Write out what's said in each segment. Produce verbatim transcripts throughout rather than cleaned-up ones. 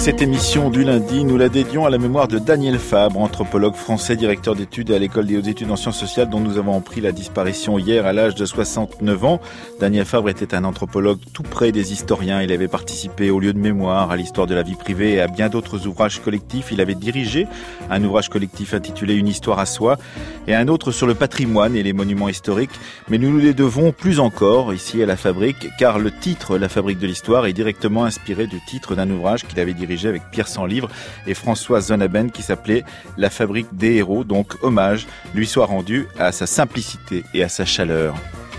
cette émission du lundi, nous la dédions à la mémoire de Daniel Fabre, anthropologue français, directeur d'études à l'École des hautes études en sciences sociales, dont nous avons appris la disparition hier à l'âge de soixante-neuf ans. Daniel Fabre était un anthropologue tout près des historiens. Il avait participé au lieu de mémoire, à l'histoire de la vie privée et à bien d'autres ouvrages collectifs. Il avait dirigé un ouvrage collectif intitulé Une histoire à soi et un autre sur le patrimoine et les monuments historiques. Mais nous nous les devons plus encore ici à La Fabrique, car le titre La Fabrique de l'Histoire est directement inspiré du titre d'un ouvrage qu'il avait dirigé avec Pierre Sanlivre et François Zonabend qui s'appelait La Fabrique des héros. Donc hommage lui soit rendu à sa simplicité et à sa chaleur.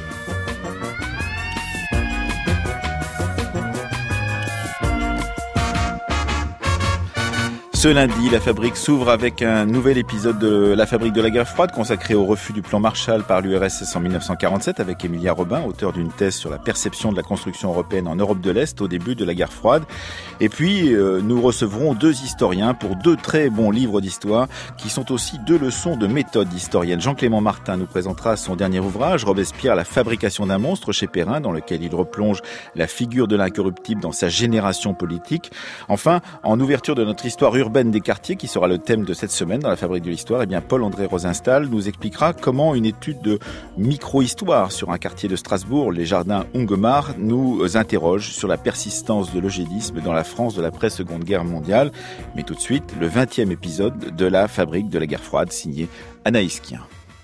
Ce lundi, La Fabrique s'ouvre avec un nouvel épisode de La Fabrique de la guerre froide consacré au refus du plan Marshall par l'U R S S en dix-neuf cent quarante-sept avec Emilia Robin, auteur d'une thèse sur la perception de la construction européenne en Europe de l'Est au début de la guerre froide. Et puis, euh, nous recevrons deux historiens pour deux très bons livres d'histoire qui sont aussi deux leçons de méthode historienne. Jean-Clément Martin nous présentera son dernier ouvrage, Robespierre, la fabrication d'un monstre chez Perrin, dans lequel il replonge la figure de l'incorruptible dans sa génération politique. Enfin, en ouverture de notre histoire urbaine des quartiers, qui sera le thème de cette semaine dans La Fabrique de l'Histoire, eh bien Paul-André Rosenstahl nous expliquera comment une étude de micro-histoire sur un quartier de Strasbourg, les jardins Ungemar, nous interroge sur la persistance de l'eugénisme dans la France de l'après-seconde guerre mondiale. Mais tout de suite, le vingtième épisode de La Fabrique de la guerre froide, signé Anaïs Kien.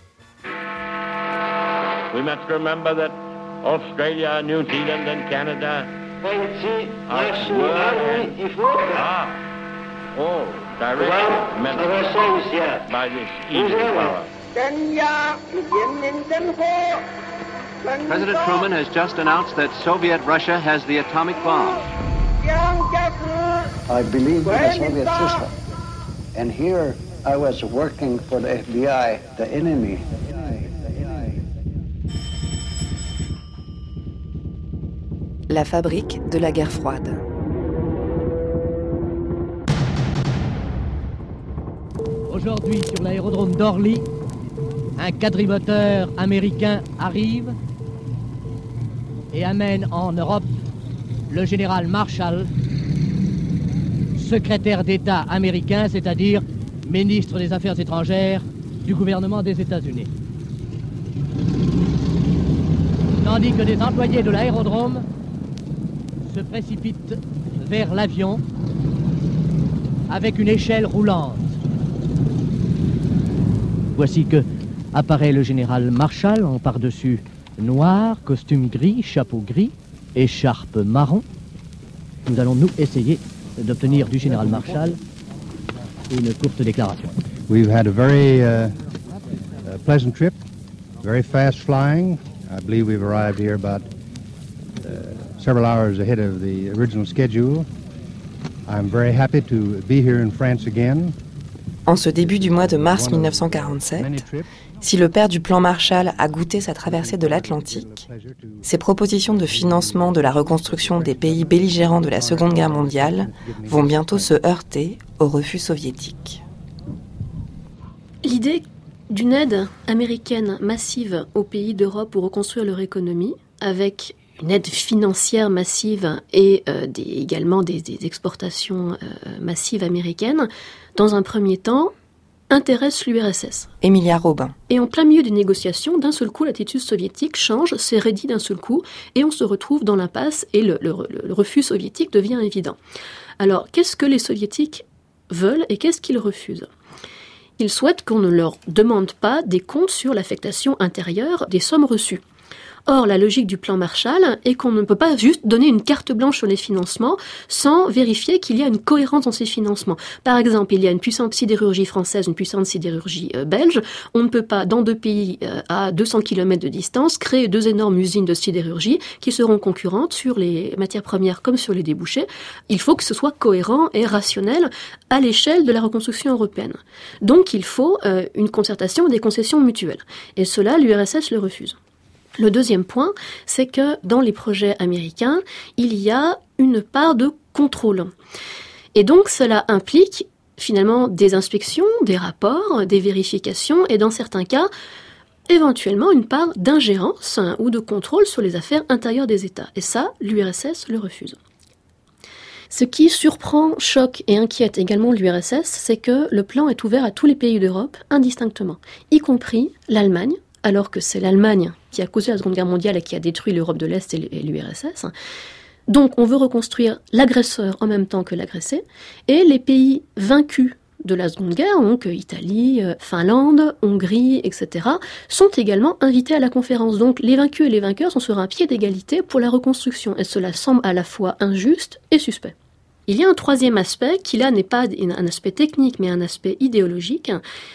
We must remember that Australia, New Zealand and Canada are ah. Oh, direct by this evil power. President Truman has just announced that Soviet Russia has the atomic bomb. I believe in the Soviet system. And here I was working for the F B I, the enemy. La fabrique de la guerre froide. Aujourd'hui, sur l'aérodrome d'Orly, un quadrimoteur américain arrive et amène en Europe le général Marshall, secrétaire d'État américain, c'est-à-dire ministre des Affaires étrangères du gouvernement des États-Unis. Tandis que des employés de l'aérodrome se précipitent vers l'avion avec une échelle roulante. Voici que apparaît le général Marshall en par-dessus noir, costume gris, chapeau gris, écharpe marron. Nous allons nous essayer d'obtenir du général Marshall une courte déclaration. We've had a very uh, uh, pleasant trip, very fast flying. I believe we've arrived here about uh, several hours ahead of the original schedule. I'm very happy to be here in France again. En ce début du mois de mars dix-neuf cent quarante-sept, si le père du plan Marshall a goûté sa traversée de l'Atlantique, ses propositions de financement de la reconstruction des pays belligérants de la Seconde Guerre mondiale vont bientôt se heurter au refus soviétique. L'idée d'une aide américaine massive aux pays d'Europe pour reconstruire leur économie, avec une aide financière massive et euh, des, également des, des exportations euh, massives américaines, dans un premier temps, intéresse l'U R S S. Emilia Robin. Et en plein milieu des négociations, d'un seul coup, l'attitude soviétique change, s'est raidie d'un seul coup, et on se retrouve dans l'impasse, et le, le, le refus soviétique devient évident. Alors, qu'est-ce que les soviétiques veulent et qu'est-ce qu'ils refusent ? Ils souhaitent qu'on ne leur demande pas des comptes sur l'affectation intérieure des sommes reçues. Or, la logique du plan Marshall est qu'on ne peut pas juste donner une carte blanche sur les financements sans vérifier qu'il y a une cohérence dans ces financements. Par exemple, il y a une puissante sidérurgie française, une puissante sidérurgie euh, belge. On ne peut pas, dans deux pays euh, à deux cents kilomètres de distance, créer deux énormes usines de sidérurgie qui seront concurrentes sur les matières premières comme sur les débouchés. Il faut que ce soit cohérent et rationnel à l'échelle de la reconstruction européenne. Donc, il faut euh, une concertation et des concessions mutuelles. Et cela, l'U R S S le refuse. Le deuxième point, c'est que dans les projets américains, il y a une part de contrôle. Et donc, cela implique finalement des inspections, des rapports, des vérifications et dans certains cas, éventuellement une part d'ingérence ou de contrôle sur les affaires intérieures des États. Et ça, l'U R S S le refuse. Ce qui surprend, choque et inquiète également l'U R S S, c'est que le plan est ouvert à tous les pays d'Europe indistinctement, y compris l'Allemagne, alors que c'est l'Allemagne qui a causé la Seconde Guerre mondiale et qui a détruit l'Europe de l'Est et l'U R S S. Donc on veut reconstruire l'agresseur en même temps que l'agressé, et les pays vaincus de la Seconde Guerre, donc Italie, Finlande, Hongrie, et cetera, sont également invités à la conférence. Donc les vaincus et les vainqueurs sont sur un pied d'égalité pour la reconstruction, et cela semble à la fois injuste et suspect. Il y a un troisième aspect, qui là n'est pas un aspect technique, mais un aspect idéologique.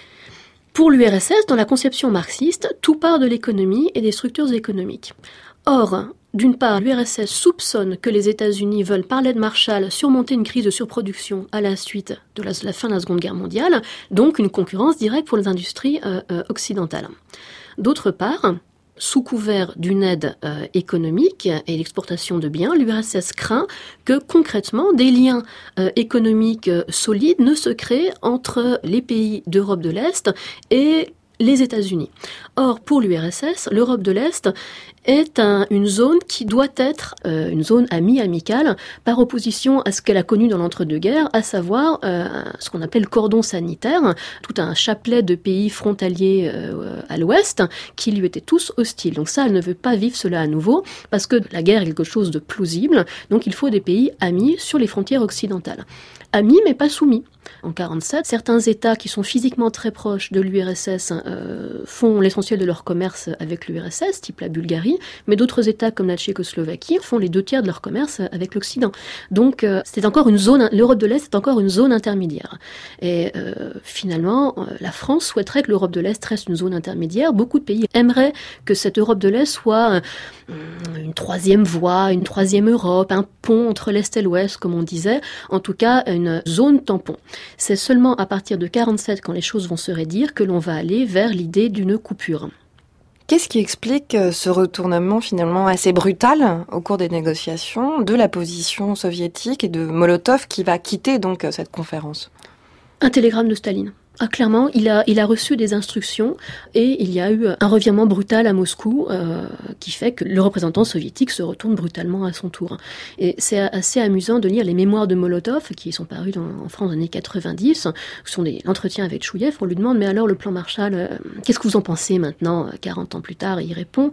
Pour l'U R S S, dans la conception marxiste, tout part de l'économie et des structures économiques. Or, d'une part, l'U R S S soupçonne que les États-Unis veulent, par l'aide Marshall, surmonter une crise de surproduction à la suite de la, la fin de la Seconde Guerre mondiale, donc une concurrence directe pour les industries euh, euh, occidentales. D'autre part, sous couvert d'une aide euh, économique et l'exportation de biens, l'U R S S craint que concrètement des liens euh, économiques euh, solides ne se créent entre les pays d'Europe de l'Est et les États-Unis. Or, pour l'U R S S, l'Europe de l'Est est un, une zone qui doit être euh, une zone amie, amicale, par opposition à ce qu'elle a connu dans l'entre-deux-guerres, à savoir euh, ce qu'on appelle le cordon sanitaire, tout un chapelet de pays frontaliers euh, à l'ouest qui lui étaient tous hostiles. Donc ça, elle ne veut pas vivre cela à nouveau, parce que la guerre est quelque chose de plausible, donc il faut des pays amis sur les frontières occidentales. Amis, mais pas soumis. En quarante-sept, certains États qui sont physiquement très proches de l'U R S S euh, font l'essentiel de leur commerce avec l'U R S S, type la Bulgarie, mais d'autres États comme la Tchécoslovaquie font les deux tiers de leur commerce avec l'Occident. Donc euh, c'est encore une zone, l'Europe de l'Est est encore une zone intermédiaire. Et euh, finalement, euh, la France souhaiterait que l'Europe de l'Est reste une zone intermédiaire. Beaucoup de pays aimeraient que cette Europe de l'Est soit euh, une troisième voie, une troisième Europe, un pont entre l'Est et l'Ouest, comme on disait, en tout cas une zone tampon. C'est seulement à partir de quarante-sept, quand les choses vont se raidir, que l'on va aller vers l'idée d'une coupure. Qu'est-ce qui explique ce retournement finalement assez brutal au cours des négociations de la position soviétique et de Molotov qui va quitter donc cette conférence ? Un télégramme de Staline. Ah, clairement, il a, il a reçu des instructions et il y a eu un revirement brutal à Moscou euh, qui fait que le représentant soviétique se retourne brutalement à son tour. Et c'est assez amusant de lire les mémoires de Molotov qui sont parus dans, en France dans les années quatre-vingt-dix. Ce sont des entretiens avec Chouïev. On lui demande « Mais alors le plan Marshall, euh, qu'est-ce que vous en pensez maintenant, quarante ans plus tard ?» Et il répond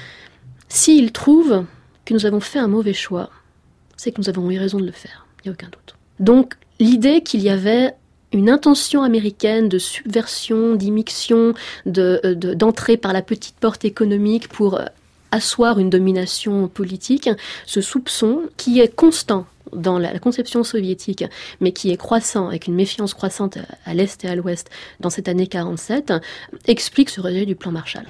« S'il trouve que nous avons fait un mauvais choix, c'est que nous avons eu raison de le faire. Il n'y a aucun doute. » Donc l'idée qu'il y avait une intention américaine de subversion, d'immixtion, de, de, d'entrée par la petite porte économique pour asseoir une domination politique, ce soupçon qui est constant dans la conception soviétique, mais qui est croissant, avec une méfiance croissante à l'Est et à l'Ouest dans cette année quarante-sept, explique ce rejet du plan Marshall.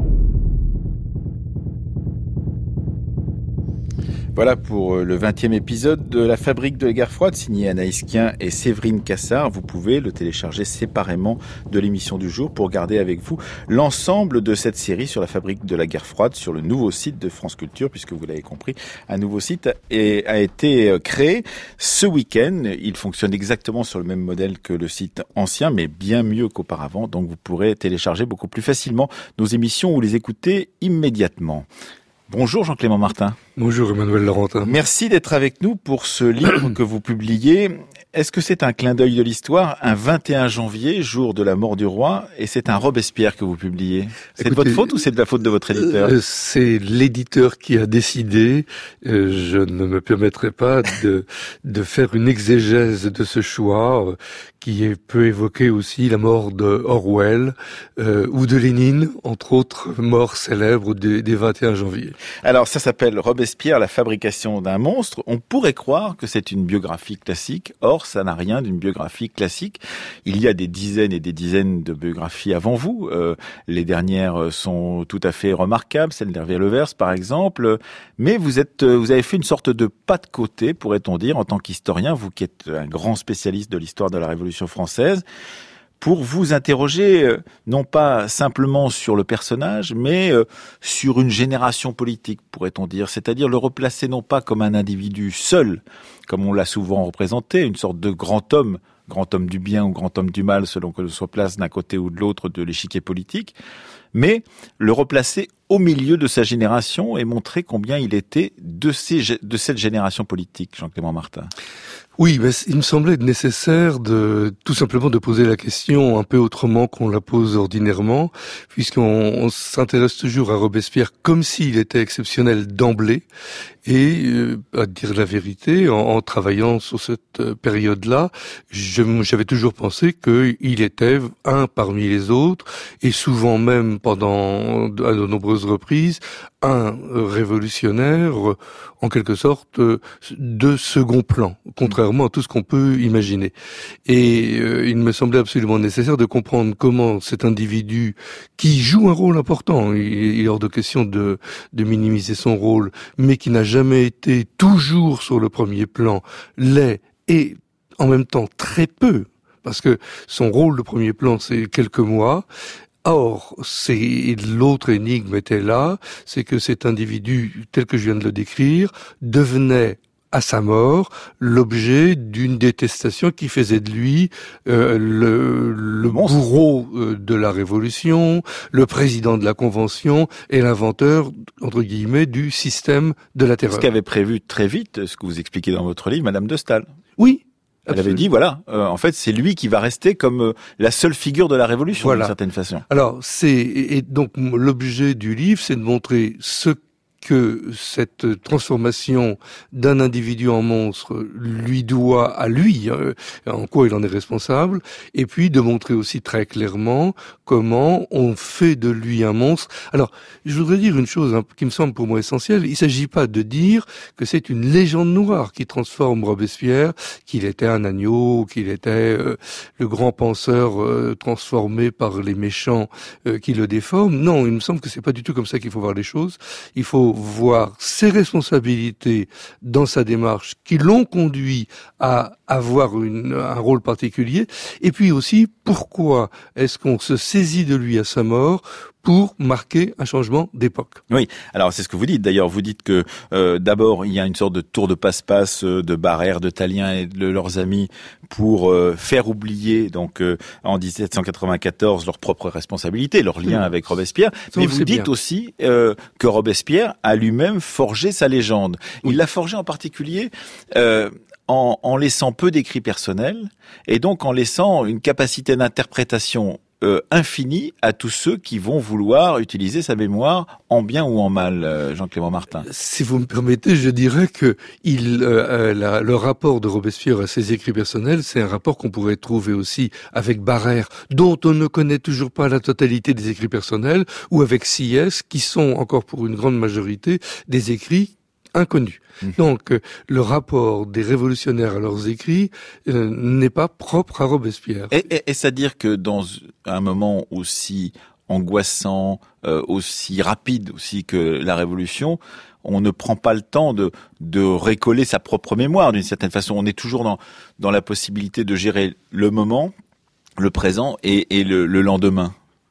Voilà pour le vingtième épisode de La Fabrique de la Guerre froide, signé Anaïs Kien et Séverine Cassard. Vous pouvez le télécharger séparément de l'émission du jour pour garder avec vous l'ensemble de cette série sur la Fabrique de la Guerre froide sur le nouveau site de France Culture, puisque vous l'avez compris, un nouveau site est, a été créé ce week-end. Il fonctionne exactement sur le même modèle que le site ancien, mais bien mieux qu'auparavant. Donc vous pourrez télécharger beaucoup plus facilement nos émissions ou les écouter immédiatement. Bonjour Jean-Clément Martin. Bonjour Emmanuel Laurentin. Merci d'être avec nous pour ce livre que vous publiez. Est-ce que c'est un clin d'œil de l'histoire, un vingt et un janvier, jour de la mort du roi, et c'est un Robespierre que vous publiez? C'est Écoutez, de votre faute ou c'est de la faute de votre éditeur? euh, C'est l'éditeur qui a décidé. Euh, je ne me permettrai pas de, de faire une exégèse de ce choix euh, qui est, peut évoquer aussi la mort de Orwell euh, ou de Lénine, entre autres morts célèbres des, des vingt et un janvier. Alors ça s'appelle Robespierre, la fabrication d'un monstre. On pourrait croire que c'est une biographie classique, or ça n'a rien d'une biographie classique. Il y a des dizaines et des dizaines de biographies avant vous. Euh, les dernières sont tout à fait remarquables, celle d'Hervé Levers par exemple. Mais vous êtes, vous avez fait une sorte de pas de côté, pourrait-on dire, en tant qu'historien, vous qui êtes un grand spécialiste de l'histoire de la Révolution française, pour vous interroger, non pas simplement sur le personnage, mais sur une génération politique, pourrait-on dire. C'est-à-dire le replacer non pas comme un individu seul, comme on l'a souvent représenté, une sorte de grand homme, grand homme du bien ou grand homme du mal, selon que l'on se place d'un côté ou de l'autre de l'échiquier politique, mais le replacer au milieu de sa génération et montrer combien il était de, ces, de cette génération politique, Jean-Clément Martin. Oui, mais il me semblait nécessaire de tout simplement de poser la question un peu autrement qu'on la pose ordinairement, puisqu'on on s'intéresse toujours à Robespierre comme s'il était exceptionnel d'emblée. Et euh, à dire la vérité, en, en travaillant sur cette euh, période-là, je, j'avais toujours pensé qu'il était un parmi les autres, et souvent même pendant à de nombreuses reprises, un révolutionnaire, euh, en quelque sorte, euh, de second plan, contrairement à tout ce qu'on peut imaginer. Et euh, il me semblait absolument nécessaire de comprendre comment cet individu, qui joue un rôle important, il, il est hors de question de, de minimiser son rôle, mais qui n'a jamais été toujours sur le premier plan, l'est, et en même temps très peu, parce que son rôle de premier plan, c'est quelques mois. Or, c'est, l'autre énigme était là, c'est que cet individu, tel que je viens de le décrire, devenait à sa mort l'objet d'une détestation qui faisait de lui euh, le, le bourreau de la Révolution, le président de la Convention et l'inventeur, entre guillemets, du système de la terreur. Ce qu'avait prévu très vite, ce que vous expliquez dans votre livre, Madame de Staël. Oui. Elle Absolument. avait dit, voilà, euh, en fait, c'est lui qui va rester comme euh, la seule figure de la Révolution, voilà. d'une certaine façon. Alors, c'est et donc l'objet du livre, c'est de montrer ce que cette transformation d'un individu en monstre lui doit à lui, hein, en quoi il en est responsable, et puis de montrer aussi très clairement comment on fait de lui un monstre. Alors, je voudrais dire une chose hein, qui me semble pour moi essentielle, il ne s'agit pas de dire que c'est une légende noire qui transforme Robespierre, qu'il était un agneau, qu'il était euh, le grand penseur euh, transformé par les méchants euh, qui le déforment. Non, il me semble que c'est pas du tout comme ça qu'il faut voir les choses. Il faut voir ses responsabilités dans sa démarche qui l'ont conduit à avoir une, un rôle particulier, et puis aussi pourquoi est-ce qu'on se saisit de lui à sa mort pour marquer un changement d'époque. Oui, alors c'est ce que vous dites. D'ailleurs, vous dites que euh, d'abord il y a une sorte de tour de passe-passe euh, de Barrère, de Tallien et de leurs amis pour euh, faire oublier donc euh, en dix-sept cent quatre-vingt-quatorze leur propre responsabilité, leur lien mmh. avec Robespierre. Ça, mais vous dites bien. aussi euh, que Robespierre a lui-même forgé sa légende. Oui. Il l'a forgé en particulier euh, en, en laissant peu d'écrits personnels et donc en laissant une capacité d'interprétation Euh, infini à tous ceux qui vont vouloir utiliser sa mémoire en bien ou en mal, euh, Jean-Clément Martin. Si vous me permettez, je dirais que il, euh, la, le rapport de Robespierre à ses écrits personnels, c'est un rapport qu'on pourrait trouver aussi avec Barrère, dont on ne connaît toujours pas la totalité des écrits personnels, ou avec Sieyès, qui sont encore pour une grande majorité des écrits inconnus. Mmh. Donc, euh, le rapport des révolutionnaires à leurs écrits euh, n'est pas propre à Robespierre. Et, et, et c'est-à-dire que dans un moment aussi angoissant, euh, aussi rapide aussi que la Révolution, on ne prend pas le temps de, de récoller sa propre mémoire d'une certaine façon. On est toujours dans, dans la possibilité de gérer le moment, le présent et, et le, le lendemain.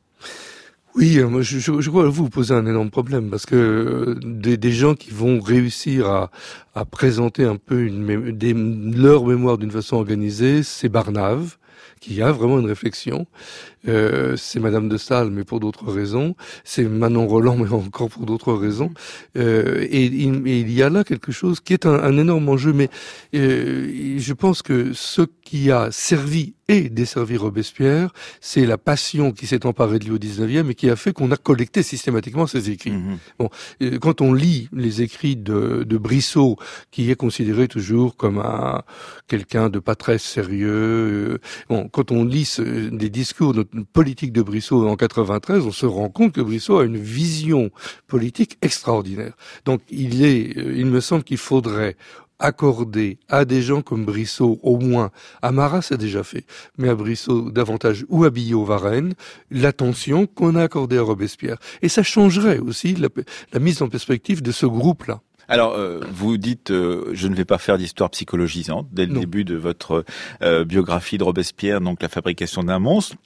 Oui, moi je, je, je crois que vous posez un énorme problème parce que euh, des, des gens qui vont réussir à, à présenter un peu une, des, leur mémoire d'une façon organisée, c'est Barnave, qui a vraiment une réflexion. Euh, c'est Madame de Staël, mais pour d'autres raisons. C'est Manon Roland, mais encore pour d'autres raisons. Euh, et, et il y a là quelque chose qui est un, un énorme enjeu, mais euh, je pense que ce qui a servi et desservi Robespierre, c'est la passion qui s'est emparée de lui au dix-neuvième et qui a fait qu'on a collecté systématiquement ses écrits. Mmh. Bon, quand on lit les écrits de, de Brissot, qui est considéré toujours comme un quelqu'un de pas très sérieux, bon, quand on lit ce, des discours de politique de Brissot en quatre-vingt-treize, on se rend compte que Brissot a une vision politique extraordinaire. Donc, il est, il me semble qu'il faudrait accorder à des gens comme Brissot, au moins, à Marat c'est déjà fait, mais à Brissot davantage, ou à Billaud-Varenne, l'attention qu'on a accordée à Robespierre. Et ça changerait aussi la, la mise en perspective de ce groupe-là. Alors, euh, vous dites, euh, je ne vais pas faire d'histoire psychologisante dès le non. début de votre euh, biographie de Robespierre, donc la fabrication d'un monstre.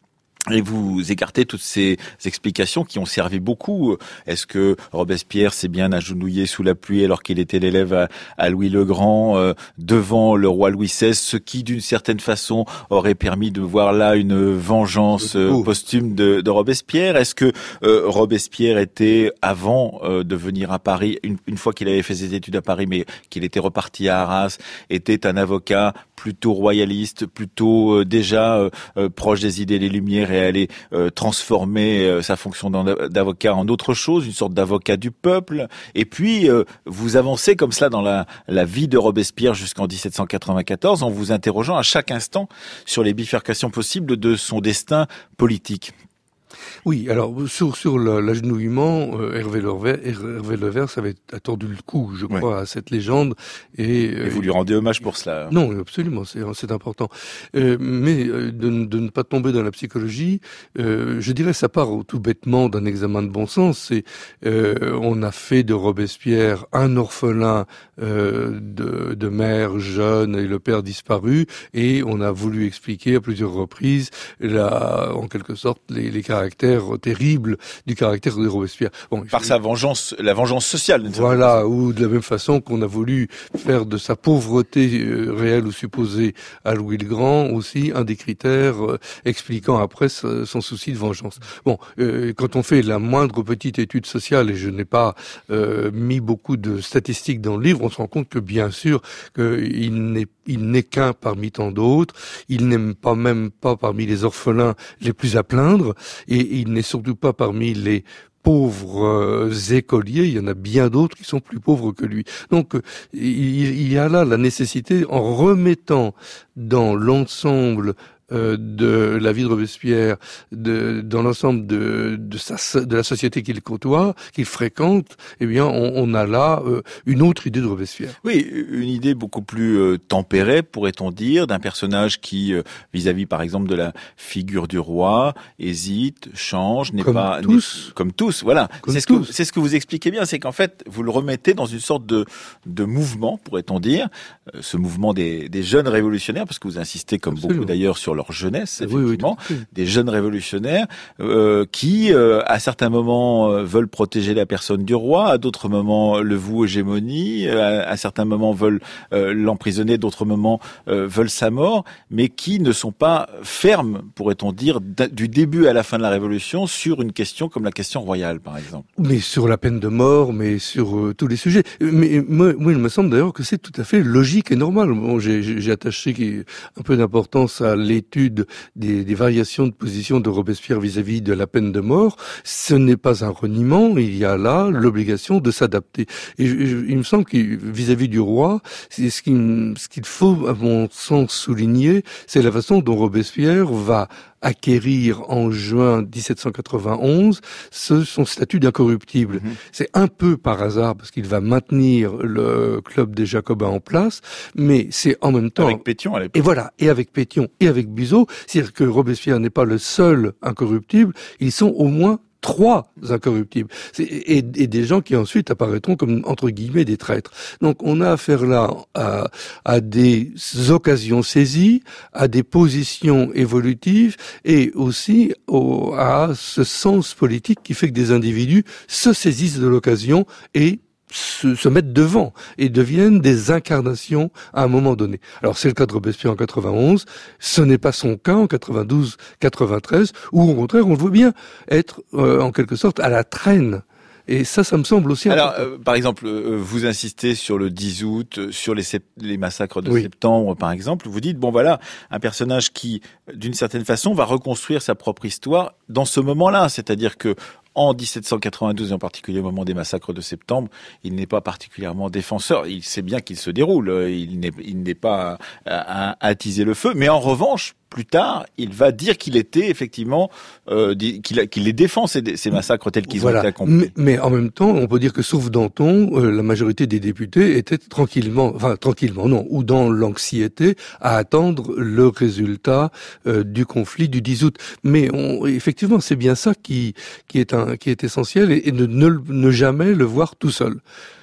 Et vous écartez toutes ces explications qui ont servi beaucoup. Est-ce que Robespierre s'est bien agenouillé sous la pluie alors qu'il était l'élève à, à Louis le Grand, euh, devant le roi Louis seize, ce qui, d'une certaine façon, aurait permis de voir là une vengeance euh, posthume de, de Robespierre? Est-ce que euh, Robespierre était, avant euh, de venir à Paris, une, une fois qu'il avait fait ses études à Paris, mais qu'il était reparti à Arras, était un avocat plutôt royaliste, plutôt euh, déjà euh, euh, proche des idées des Lumières et aller euh, transformer euh, sa fonction d'avocat en autre chose, une sorte d'avocat du peuple. Et puis, euh, vous avancez comme cela dans la, la vie de Robespierre jusqu'en dix-sept cent quatre-vingt-quatorze en vous interrogeant à chaque instant sur les bifurcations possibles de son destin politique. Oui, alors sur sur l'agenouillement, euh, Hervé Levert, Hervé Levert, ça avait tordu le cou, je crois, ouais. à cette légende. Et, et vous lui rendez hommage pour cela? Non, absolument, c'est c'est important. Euh, mais euh, de, de ne pas tomber dans la psychologie, euh, je dirais, ça part tout bêtement d'un examen de bon sens. C'est euh, on a fait de Robespierre un orphelin euh, de, de mère jeune et le père disparu, et on a voulu expliquer à plusieurs reprises, la, en quelque sorte, les, les caractères terrible du caractère de Robespierre. Bon, Par sa vengeance, la vengeance sociale. Voilà, ou de la même façon qu'on a voulu faire de sa pauvreté euh, réelle ou supposée à Louis le Grand aussi un des critères euh, expliquant après son, son souci de vengeance. Bon, euh, quand on fait la moindre petite étude sociale, et je n'ai pas euh, mis beaucoup de statistiques dans le livre, on se rend compte que bien sûr qu'il n'est il n'est qu'un parmi tant d'autres, il n'est pas même pas parmi les orphelins les plus à plaindre, et il n'est surtout pas parmi les pauvres euh, écoliers, il y en a bien d'autres qui sont plus pauvres que lui. Donc euh, il, il y a là la nécessité, en remettant dans l'ensemble Euh, de la vie de Robespierre, de, dans l'ensemble de, de, sa, de la société qu'il côtoie, qu'il fréquente, eh bien, on, on a là euh, une autre idée de Robespierre. Oui, une idée beaucoup plus euh, tempérée, pourrait-on dire, d'un personnage qui, euh, vis-à-vis, par exemple, de la figure du roi, hésite, change, n'est comme pas... tous. Comme tous, voilà. C'est ce, que, c'est ce que vous expliquez bien, c'est qu'en fait, vous le remettez dans une sorte de, de mouvement, pourrait-on dire, euh, ce mouvement des, des jeunes révolutionnaires, parce que vous insistez, comme Absolument. beaucoup d'ailleurs, sur leur jeunesse, effectivement, oui, oui, des jeunes révolutionnaires euh, qui, euh, à certains moments, euh, veulent protéger la personne du roi, à d'autres moments le vouent hégémonie, à, à certains moments veulent euh, l'emprisonner, d'autres moments euh, veulent sa mort, mais qui ne sont pas fermes, pourrait-on dire, du début à la fin de la Révolution sur une question comme la question royale, par exemple. Mais sur la peine de mort, mais sur euh, tous les sujets. Mais moi, moi, il me semble d'ailleurs que c'est tout à fait logique et normal. Bon, j'ai, j'ai attaché un peu d'importance à l'étude Des, des variations de position de Robespierre vis-à-vis de la peine de mort. Ce n'est pas un reniement, il y a là l'obligation de s'adapter. Et je, je, il me semble que vis-à-vis du roi, c'est ce qu'il, ce qu'il faut, à mon sens, souligner, c'est la façon dont Robespierre va acquérir en juin dix-sept cent quatre-vingt-onze ce, son statut d'incorruptible. Mmh. C'est un peu par hasard parce qu'il va maintenir le club des Jacobins en place, mais c'est en même temps... Avec Pétion à l'époque. Et voilà, et avec Pétion et avec Buzot, c'est-à-dire que Robespierre n'est pas le seul incorruptible, ils sont au moins trois incorruptibles, et, et des gens qui ensuite apparaîtront comme, entre guillemets, des traîtres. Donc on a affaire là à, à des occasions saisies, à des positions évolutives, et aussi au, à ce sens politique qui fait que des individus se saisissent de l'occasion et Se, se mettent devant et deviennent des incarnations à un moment donné. Alors c'est le cas de Robespierre en quatre-vingt-onze, ce n'est pas son cas en quatre-vingt-douze quatre-vingt-treize, où au contraire on le voit bien être euh, en quelque sorte à la traîne. Et ça, ça me semble aussi Alors, important. Euh, par exemple, euh, vous insistez sur le dix août, sur les, sept- les massacres de oui. septembre, par exemple. Vous dites, bon voilà, un personnage qui, d'une certaine façon, va reconstruire sa propre histoire dans ce moment-là. C'est-à-dire que en dix-sept cent quatre-vingt-douze, et en particulier au moment des massacres de septembre, il n'est pas particulièrement défenseur. Il sait bien qu'il se déroule. Il n'est, il n'est pas à, à attiser le feu. Mais en revanche, plus tard, il va dire qu'il était effectivement, euh, qu'il, qu'il les défend ces, ces massacres tels qu'ils voilà. ont été accomplis. Mais, mais en même temps, on peut dire que sauf Danton, euh, la majorité des députés étaient tranquillement, enfin tranquillement non, ou dans l'anxiété à attendre le résultat euh, du conflit du dix août. Mais on, effectivement, c'est bien ça qui qui est un qui est essentiel et, et ne, ne ne jamais le voir tout seul.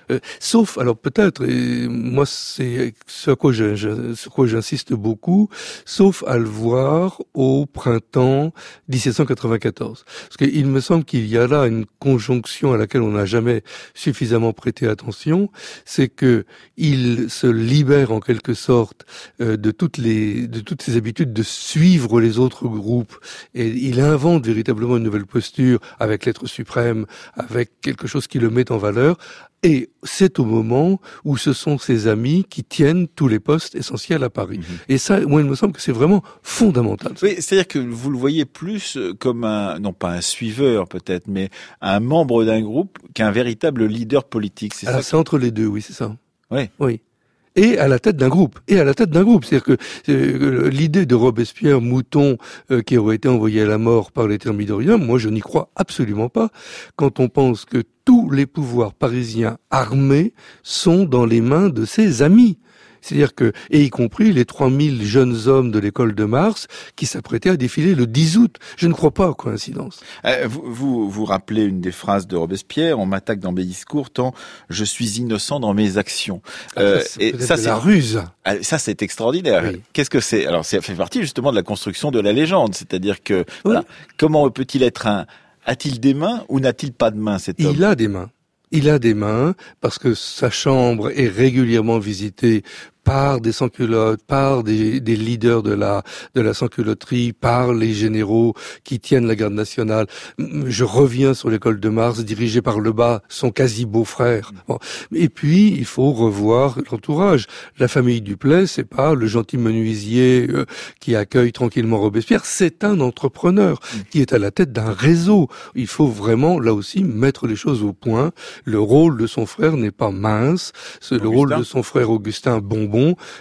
Euh, sauf, alors peut-être, et moi c'est ce à quoi, je, je, sur quoi j'insiste beaucoup, sauf à le voir au printemps dix-sept cent quatre-vingt-quatorze. Parce qu'il me semble qu'il y a là une conjonction à laquelle on n'a jamais suffisamment prêté attention, c'est que il se libère en quelque sorte euh, de toutes les de toutes ses habitudes de suivre les autres groupes, et il invente véritablement une nouvelle posture avec l'être suprême, avec quelque chose qui le met en valeur. Et c'est au moment où ce sont ses amis qui tiennent tous les postes essentiels à Paris. Mmh. Et ça, moi, il me semble que c'est vraiment fondamental. Oui, c'est-à-dire que vous le voyez plus comme un, non pas un suiveur peut-être, mais un membre d'un groupe qu'un véritable leader politique. C'est Alors, ça c'est entre les deux, oui, c'est ça. Oui. Oui. Et à la tête d'un groupe, et à la tête d'un groupe. C'est-à-dire que euh, l'idée de Robespierre, mouton, euh, qui aurait été envoyé à la mort par les thermidoriens, moi je n'y crois absolument pas, quand on pense que tous les pouvoirs parisiens armés sont dans les mains de ses amis. C'est-à-dire que, et y compris les trois mille jeunes hommes de l'école de Mars qui s'apprêtaient à défiler le dix août. Je ne crois pas aux coïncidences. Euh, vous, vous vous rappelez une des phrases de Robespierre, on m'attaque dans mes discours tant je suis innocent dans mes actions. Euh, ça, et ça, c'est la ruse. Ça, c'est extraordinaire. Oui. Qu'est-ce que c'est? Alors, ça fait partie justement de la construction de la légende. C'est-à-dire que, oui. Voilà, comment peut-il être un, a-t-il des mains ou n'a-t-il pas de mains, cet homme? Il a des mains. Il a des mains parce que sa chambre est régulièrement visitée par des sans-culottes, par des, des leaders de la de la sans-culotterie, par les généraux qui tiennent la garde nationale. Je reviens sur l'école de Mars, dirigée par le bas, son quasi-beau-frère. Bon. Et puis, il faut revoir l'entourage. La famille Dupleix, c'est pas le gentil menuisier euh, qui accueille tranquillement Robespierre, c'est un entrepreneur qui est à la tête d'un réseau. Il faut vraiment, là aussi, mettre les choses au point. Le rôle de son frère n'est pas mince, c'est le rôle de son frère Augustin Bonbon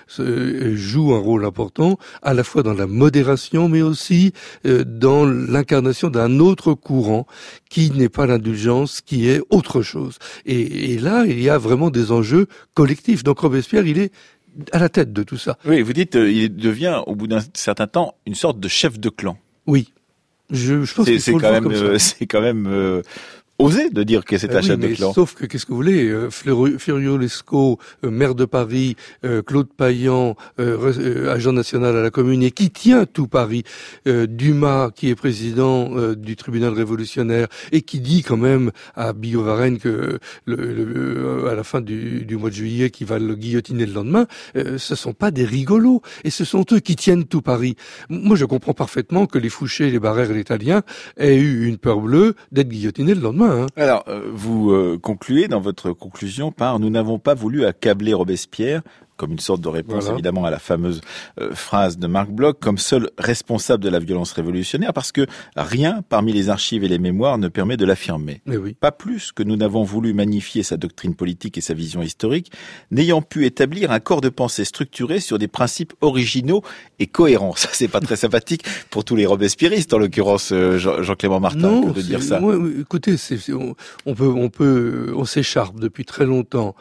joue un rôle important, à la fois dans la modération, mais aussi dans l'incarnation d'un autre courant qui n'est pas l'indulgence, qui est autre chose. Et, et là, il y a vraiment des enjeux collectifs. Donc Robespierre, il est à la tête de tout ça. Oui, vous dites, euh, il devient, au bout d'un certain temps, une sorte de chef de clan. Oui. Je, je pense c'est, qu'il faut c'est le quand voir même, comme euh, ça. c'est quand même euh, osé de dire que c'est un oui, chef de mais clan. Sauf que, qu'est-ce que vous voulez, euh, Furiot Lescaut, euh, maire de Paris, euh, Claude Payan, euh, euh, agent national à la Commune, et qui tient tout Paris, euh, Dumas, qui est président euh, du tribunal révolutionnaire, et qui dit quand même à Billaud-Varenne que le, le, à la fin du, du mois de juillet, qu'il va le guillotiner le lendemain, euh, ce sont pas des rigolos, et ce sont eux qui tiennent tout Paris. Moi, je comprends parfaitement que les Fouché, les Barrère et les Italiens aient eu une peur bleue d'être guillotinés le lendemain. Hein. Alors, euh, vous euh, concluez dans votre conclusion par « Nous n'avons pas voulu accabler Robespierre », comme une sorte de réponse voilà. évidemment à la fameuse euh, phrase de Marc Bloch, comme seul responsable de la violence révolutionnaire, parce que rien parmi les archives et les mémoires ne permet de l'affirmer. Mais oui. Pas plus que nous n'avons voulu magnifier sa doctrine politique et sa vision historique, n'ayant pu établir un corps de pensée structuré sur des principes originaux et cohérents. Ça, c'est pas très sympathique pour tous les robespierristes, en l'occurrence euh, Jean- Jean-Clément Martin, non, de dire ça. Moi, écoutez, c'est, c'est, on, on peut, on peut, on s'écharpe depuis très longtemps.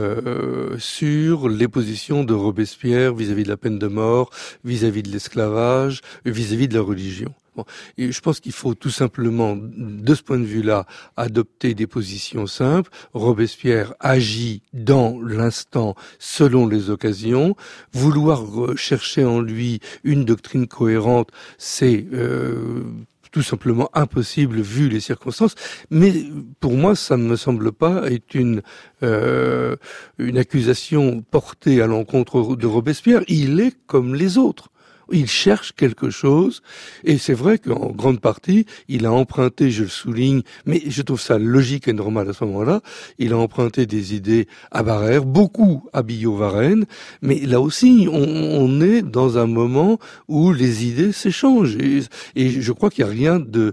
Euh, sur les positions de Robespierre vis-à-vis de la peine de mort, vis-à-vis de l'esclavage, vis-à-vis de la religion. Bon. Et je pense qu'il faut tout simplement, de ce point de vue-là, adopter des positions simples. Robespierre agit dans l'instant, selon les occasions. Vouloir chercher en lui une doctrine cohérente, c'est... Euh, tout simplement impossible vu les circonstances, mais pour moi ça ne me semble pas être une euh, une accusation portée à l'encontre de Robespierre. Il est comme les autres. Il cherche quelque chose, et c'est vrai qu'en grande partie, il a emprunté, je le souligne, mais je trouve ça logique et normal à ce moment-là, il a emprunté des idées à Barrère, beaucoup à Billaud-Varenne, mais là aussi, on, on est dans un moment où les idées s'échangent, et, et je crois qu'il n'y a rien de,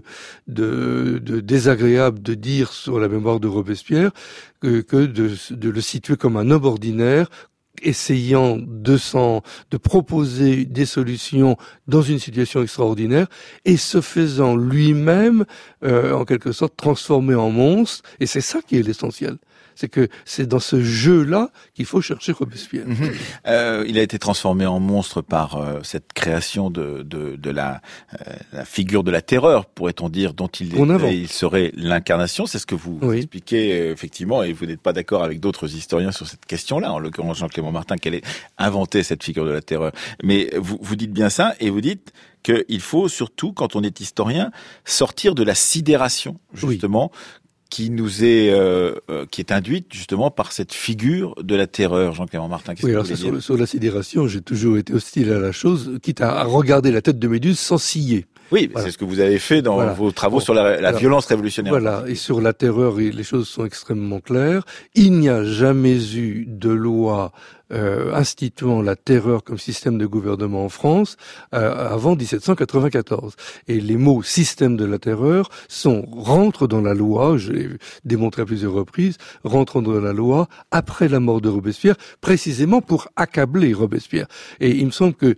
de, de désagréable de dire sur la mémoire de Robespierre que, que de, de le situer comme un homme ordinaire, essayant de s'en, de proposer des solutions dans une situation extraordinaire et se faisant lui-même, euh, en quelque sorte, transformer en monstre. Et c'est ça qui est l'essentiel. C'est que c'est dans ce jeu-là qu'il faut chercher Robespierre. Mmh. Euh, il a été transformé en monstre par euh, cette création de, de, de la, euh, la figure de la terreur, pourrait-on dire, dont il, est, il serait l'incarnation. C'est ce que vous oui. expliquez euh, effectivement, et vous n'êtes pas d'accord avec d'autres historiens sur cette question-là, en l'occurrence Jean-Clément Martin, qu'elle ait inventé cette figure de la terreur. Mais vous, vous dites bien ça, et vous dites qu'il faut surtout, quand on est historien, sortir de la sidération, justement, oui. qui nous est, euh, qui est induite justement par cette figure de la terreur. Jean-Clément Martin, qu'est-ce oui, que alors vous voulez sur, dire ? sur la sidération, j'ai toujours été hostile à la chose, quitte à regarder la tête de Méduse sans scier. Oui, voilà. C'est ce que vous avez fait dans voilà. vos travaux bon, sur la, la alors, violence révolutionnaire. Voilà, et sur la terreur, les choses sont extrêmement claires. Il n'y a jamais eu de loi euh, instituant la terreur comme système de gouvernement en France euh, avant dix-sept cent quatre-vingt-quatorze. Et les mots système de la terreur sont rentrent dans la loi, je l'ai démontré à plusieurs reprises, rentrent dans la loi après la mort de Robespierre, précisément pour accabler Robespierre. Et il me semble que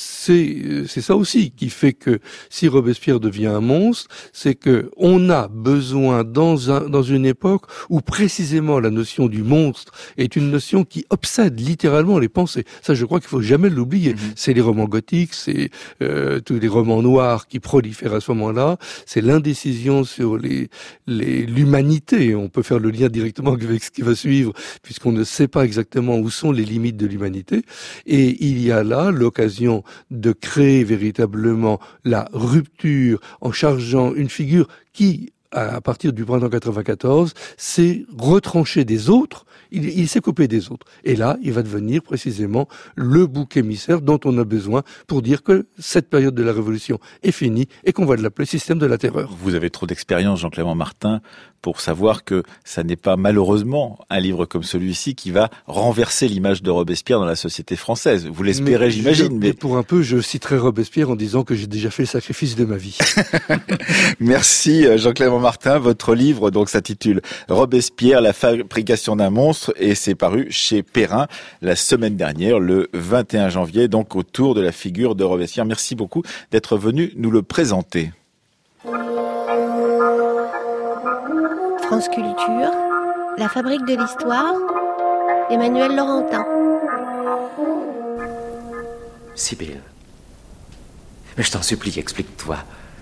c'est c'est ça aussi qui fait que si Robespierre devient un monstre, c'est que on a besoin dans un dans une époque où précisément la notion du monstre est une notion qui obsède littéralement les pensées. Ça, je crois qu'il faut jamais l'oublier. Mmh. C'est les romans gothiques, c'est euh, tous les romans noirs qui prolifèrent à ce moment-là. C'est l'indécision sur les les l'humanité. On peut faire le lien directement avec ce qui va suivre, puisqu'on ne sait pas exactement où sont les limites de l'humanité. Et il y a là l'occasion de créer véritablement la rupture en chargeant une figure qui, à partir du printemps quatre-vingt-quatorze, s'est retranchée des autres. Il, il s'est coupé des autres. Et là, il va devenir précisément le bouc émissaire dont on a besoin pour dire que cette période de la Révolution est finie et qu'on va l'appeler système de la terreur. Vous avez trop d'expérience, Jean-Clément Martin, pour savoir que ça n'est pas malheureusement un livre comme celui-ci qui va renverser l'image de Robespierre dans la société française. Vous l'espérez, mais j'imagine. Mais pour un peu, je citerai Robespierre en disant que j'ai déjà fait le sacrifice de ma vie. Merci, Jean-Clément Martin. Votre livre donc s'intitule Robespierre, la fabrication d'un monstre, et c'est paru chez Perrin la semaine dernière, le vingt et un janvier, donc autour de la figure de Robespierre. Merci beaucoup d'être venu nous le présenter. France Culture, La Fabrique de l'Histoire, Emmanuel Laurentin. Sibylle, mais je t'en supplie, explique-toi.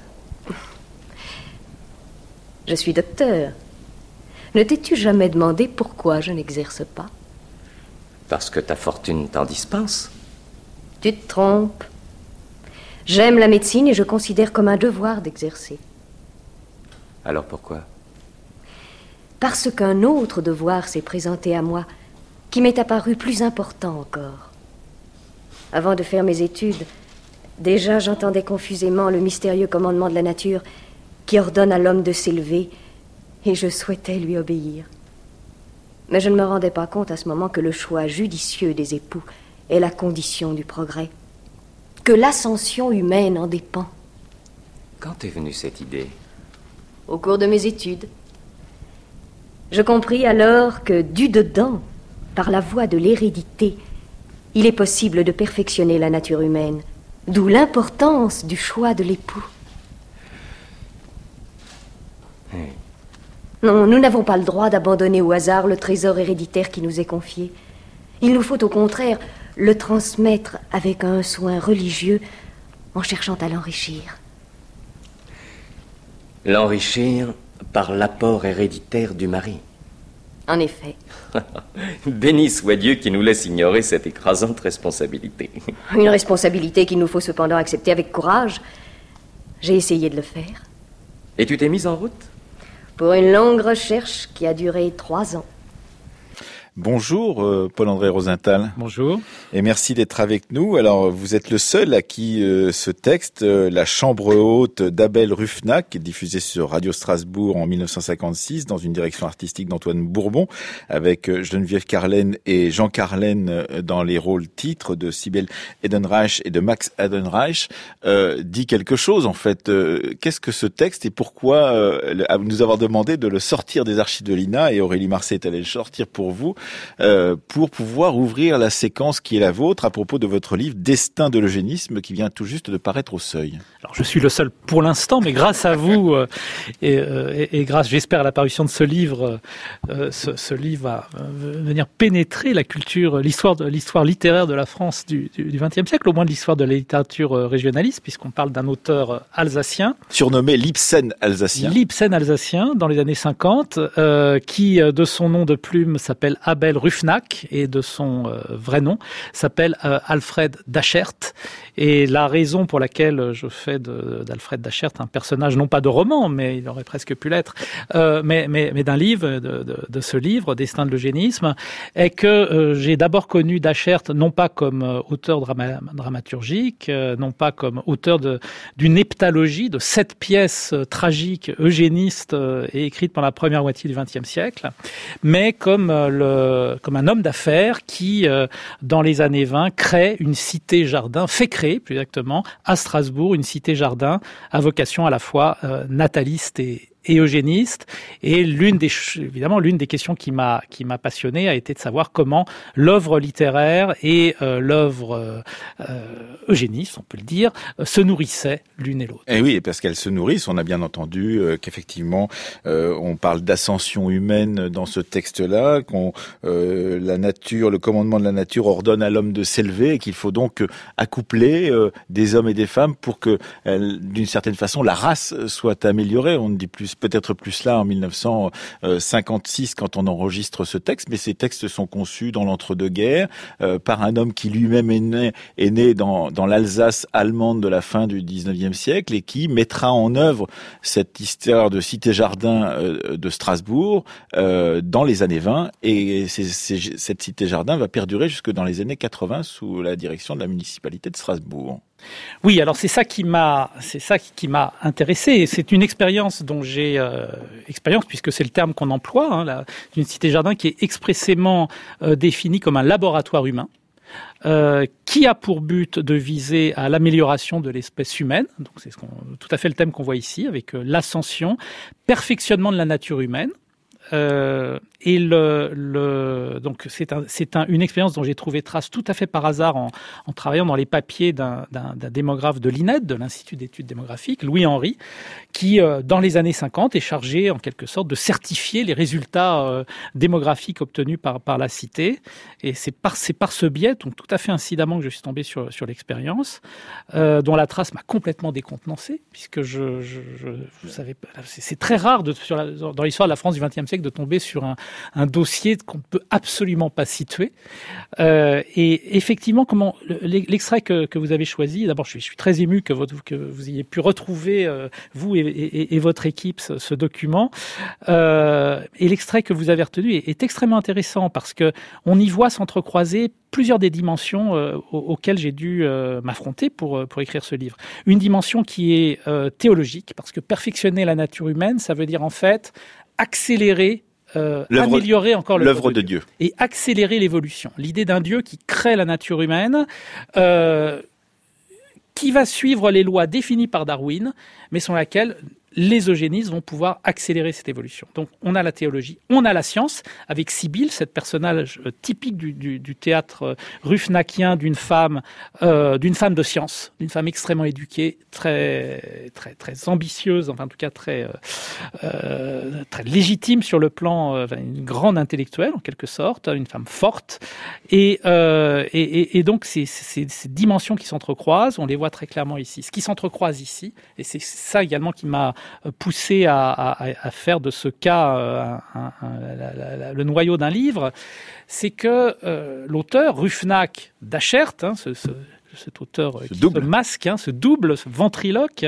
Je suis docteur. Ne t'es-tu jamais demandé pourquoi je n'exerce pas ? Parce que ta fortune t'en dispense. Tu te trompes. J'aime la médecine et je considère comme un devoir d'exercer. Alors pourquoi ? Parce qu'un autre devoir s'est présenté à moi, qui m'est apparu plus important encore. Avant de faire mes études, déjà j'entendais confusément le mystérieux commandement de la nature qui ordonne à l'homme de s'élever, et je souhaitais lui obéir. Mais je ne me rendais pas compte à ce moment que le choix judicieux des époux est la condition du progrès, que l'ascension humaine en dépend. Quand est venue cette idée ? Au cours de mes études. Je compris alors que, du dedans, par la voie de l'hérédité, il est possible de perfectionner la nature humaine, d'où l'importance du choix de l'époux. Oui. Non, nous n'avons pas le droit d'abandonner au hasard le trésor héréditaire qui nous est confié. Il nous faut au contraire le transmettre avec un soin religieux en cherchant à l'enrichir. L'enrichir par l'apport héréditaire du mari. En effet. Béni soit Dieu qui nous laisse ignorer cette écrasante responsabilité. Une responsabilité qu'il nous faut cependant accepter avec courage. J'ai essayé de le faire. Et tu t'es mise en route ? Pour une longue recherche qui a duré trois ans. Bonjour euh, Paul-André Rosenthal. Bonjour. Et merci d'être avec nous. Alors vous êtes le seul à qui euh, ce texte, euh, La Chambre haute d'Abel Ruffnac, diffusé sur Radio Strasbourg en mille neuf cent cinquante-six dans une direction artistique d'Antoine Bourbon, avec euh, Geneviève Carlen et Jean Carlen euh, dans les rôles titres de Sibylle Edenreich et de Max Edenreich, euh, dit quelque chose en fait. Euh, qu'est-ce que ce texte et pourquoi euh, nous avoir demandé de le sortir des archives de l'I N A, et Aurélie Marseille est allée le sortir pour vous. euh, pour pouvoir ouvrir la séquence qui est la vôtre à propos de votre livre Destin de l'eugénisme qui vient tout juste de paraître au Seuil. Alors je suis le seul pour l'instant, mais grâce à vous euh, et, euh, et, et grâce, j'espère, à la parution de ce livre, euh, ce, ce livre va venir pénétrer la culture, l'histoire de l'histoire littéraire de la France du vingtième siècle, au moins de l'histoire de la littérature régionaliste, puisqu'on parle d'un auteur alsacien. Surnommé l'Ibsen alsacien. L'Ibsen alsacien, dans les années cinquante, euh, qui, de son nom de plume, s'appelle Abel Ruffnack, et de son euh, vrai nom, s'appelle euh, Alfred Dachert. Et la raison pour laquelle je fais de, d'Alfred Dachert un personnage, non pas de roman, mais il aurait presque pu l'être, euh, mais, mais, mais d'un livre, de, de, de ce livre, Destin de l'eugénisme, est que euh, j'ai d'abord connu Dachert, non pas comme euh, auteur drama, dramaturgique, euh, non pas comme auteur de, d'une heptalogie de sept pièces euh, tragiques, eugénistes euh, et écrites pendant la première moitié du vingtième siècle, mais comme, euh, le, comme un homme d'affaires qui, euh, dans les années vingt, crée une cité-jardin, fait créer plus exactement, à Strasbourg, une cité-jardin à vocation à la fois euh, nataliste et, et eugéniste. Et l'une des, évidemment, l'une des questions qui m'a, qui m'a passionné a été de savoir comment l'œuvre littéraire et euh, l'œuvre euh, eugéniste, on peut le dire, euh, se nourrissaient l'une et l'autre. Et oui, parce qu'elles se nourrissent. On a bien entendu euh, qu'effectivement, euh, on parle d'ascension humaine dans ce texte-là, qu'on euh, la nature, le commandement de la nature ordonne à l'homme de s'élever et qu'il faut donc accoupler euh, des hommes et des femmes pour que, euh, d'une certaine façon, la race soit améliorée. On ne dit plus peut-être plus là en mille neuf cent cinquante-six quand on enregistre ce texte, mais ces textes sont conçus dans l'entre-deux-guerres euh, par un homme qui lui-même est né, est né dans, dans l'Alsace allemande de la fin du dix-neuvième siècle et qui mettra en œuvre cette histoire de cité-jardin euh, de Strasbourg euh, dans les années vingt, et c'est, c'est, cette cité-jardin va perdurer jusque dans les années quatre-vingts sous la direction de la municipalité de Strasbourg. Oui, alors c'est ça qui m'a, c'est ça qui m'a intéressé. Et c'est une expérience dont j'ai euh, expérience, puisque c'est le terme qu'on emploie, hein, la, d'une cité-jardin qui est expressément euh, définie comme un laboratoire humain. Euh, qui a pour but de viser à l'amélioration de l'espèce humaine. Donc c'est ce qu'on, tout à fait le thème qu'on voit ici, avec euh, l'ascension, perfectionnement de la nature humaine. Euh, et le, le donc c'est, un, c'est un, une expérience dont j'ai trouvé trace tout à fait par hasard en, en travaillant dans les papiers d'un, d'un, d'un démographe de l'I N E D, de l'Institut d'études démographiques, Louis Henry, qui euh, dans les années cinquante est chargé en quelque sorte de certifier les résultats euh, démographiques obtenus par, par la cité. Et c'est par, c'est par ce biais, donc tout à fait incidemment, que je suis tombé sur, sur l'expérience, euh, dont la trace m'a complètement décontenancé, puisque je, je, je vous savez, c'est, c'est très rare de, sur la, dans l'histoire de la France du vingtième siècle de tomber sur un, un dossier qu'on ne peut absolument pas situer. Euh, et effectivement, comment l'extrait que, que vous avez choisi, d'abord je suis, je suis très ému que, votre, que vous ayez pu retrouver, euh, vous et, et, et votre équipe, ce, ce document. Euh, et l'extrait que vous avez retenu est, est extrêmement intéressant parce que on y voit s'entrecroiser plusieurs des dimensions euh, auxquelles j'ai dû euh, m'affronter pour, pour écrire ce livre. Une dimension qui est euh, théologique, parce que perfectionner la nature humaine, ça veut dire en fait accélérer, euh, améliorer encore l'œuvre de Dieu. Dieu et accélérer l'évolution. L'idée d'un Dieu qui crée la nature humaine, euh, qui va suivre les lois définies par Darwin, mais sans laquelle les eugénistes vont pouvoir accélérer cette évolution. Donc, on a la théologie, on a la science, avec Sibylle, cette personnage typique du, du, du théâtre ruffnackien d'une femme, euh, d'une femme de science, d'une femme extrêmement éduquée, très, très, très ambitieuse, enfin, en tout cas, très, euh, très légitime sur le plan, euh, une grande intellectuelle, en quelque sorte, une femme forte. Et, euh, et, et, et donc, ces, ces, ces dimensions qui s'entrecroisent, on les voit très clairement ici. Ce qui s'entrecroise ici, et c'est ça également qui m'a poussé à, à, à faire de ce cas euh, un, un, la, la, la, le noyau d'un livre, c'est que euh, l'auteur, Ruffnack Dachert, hein, ce, ce, cet auteur ce qui double. se masque, hein, ce double, ce ventriloque,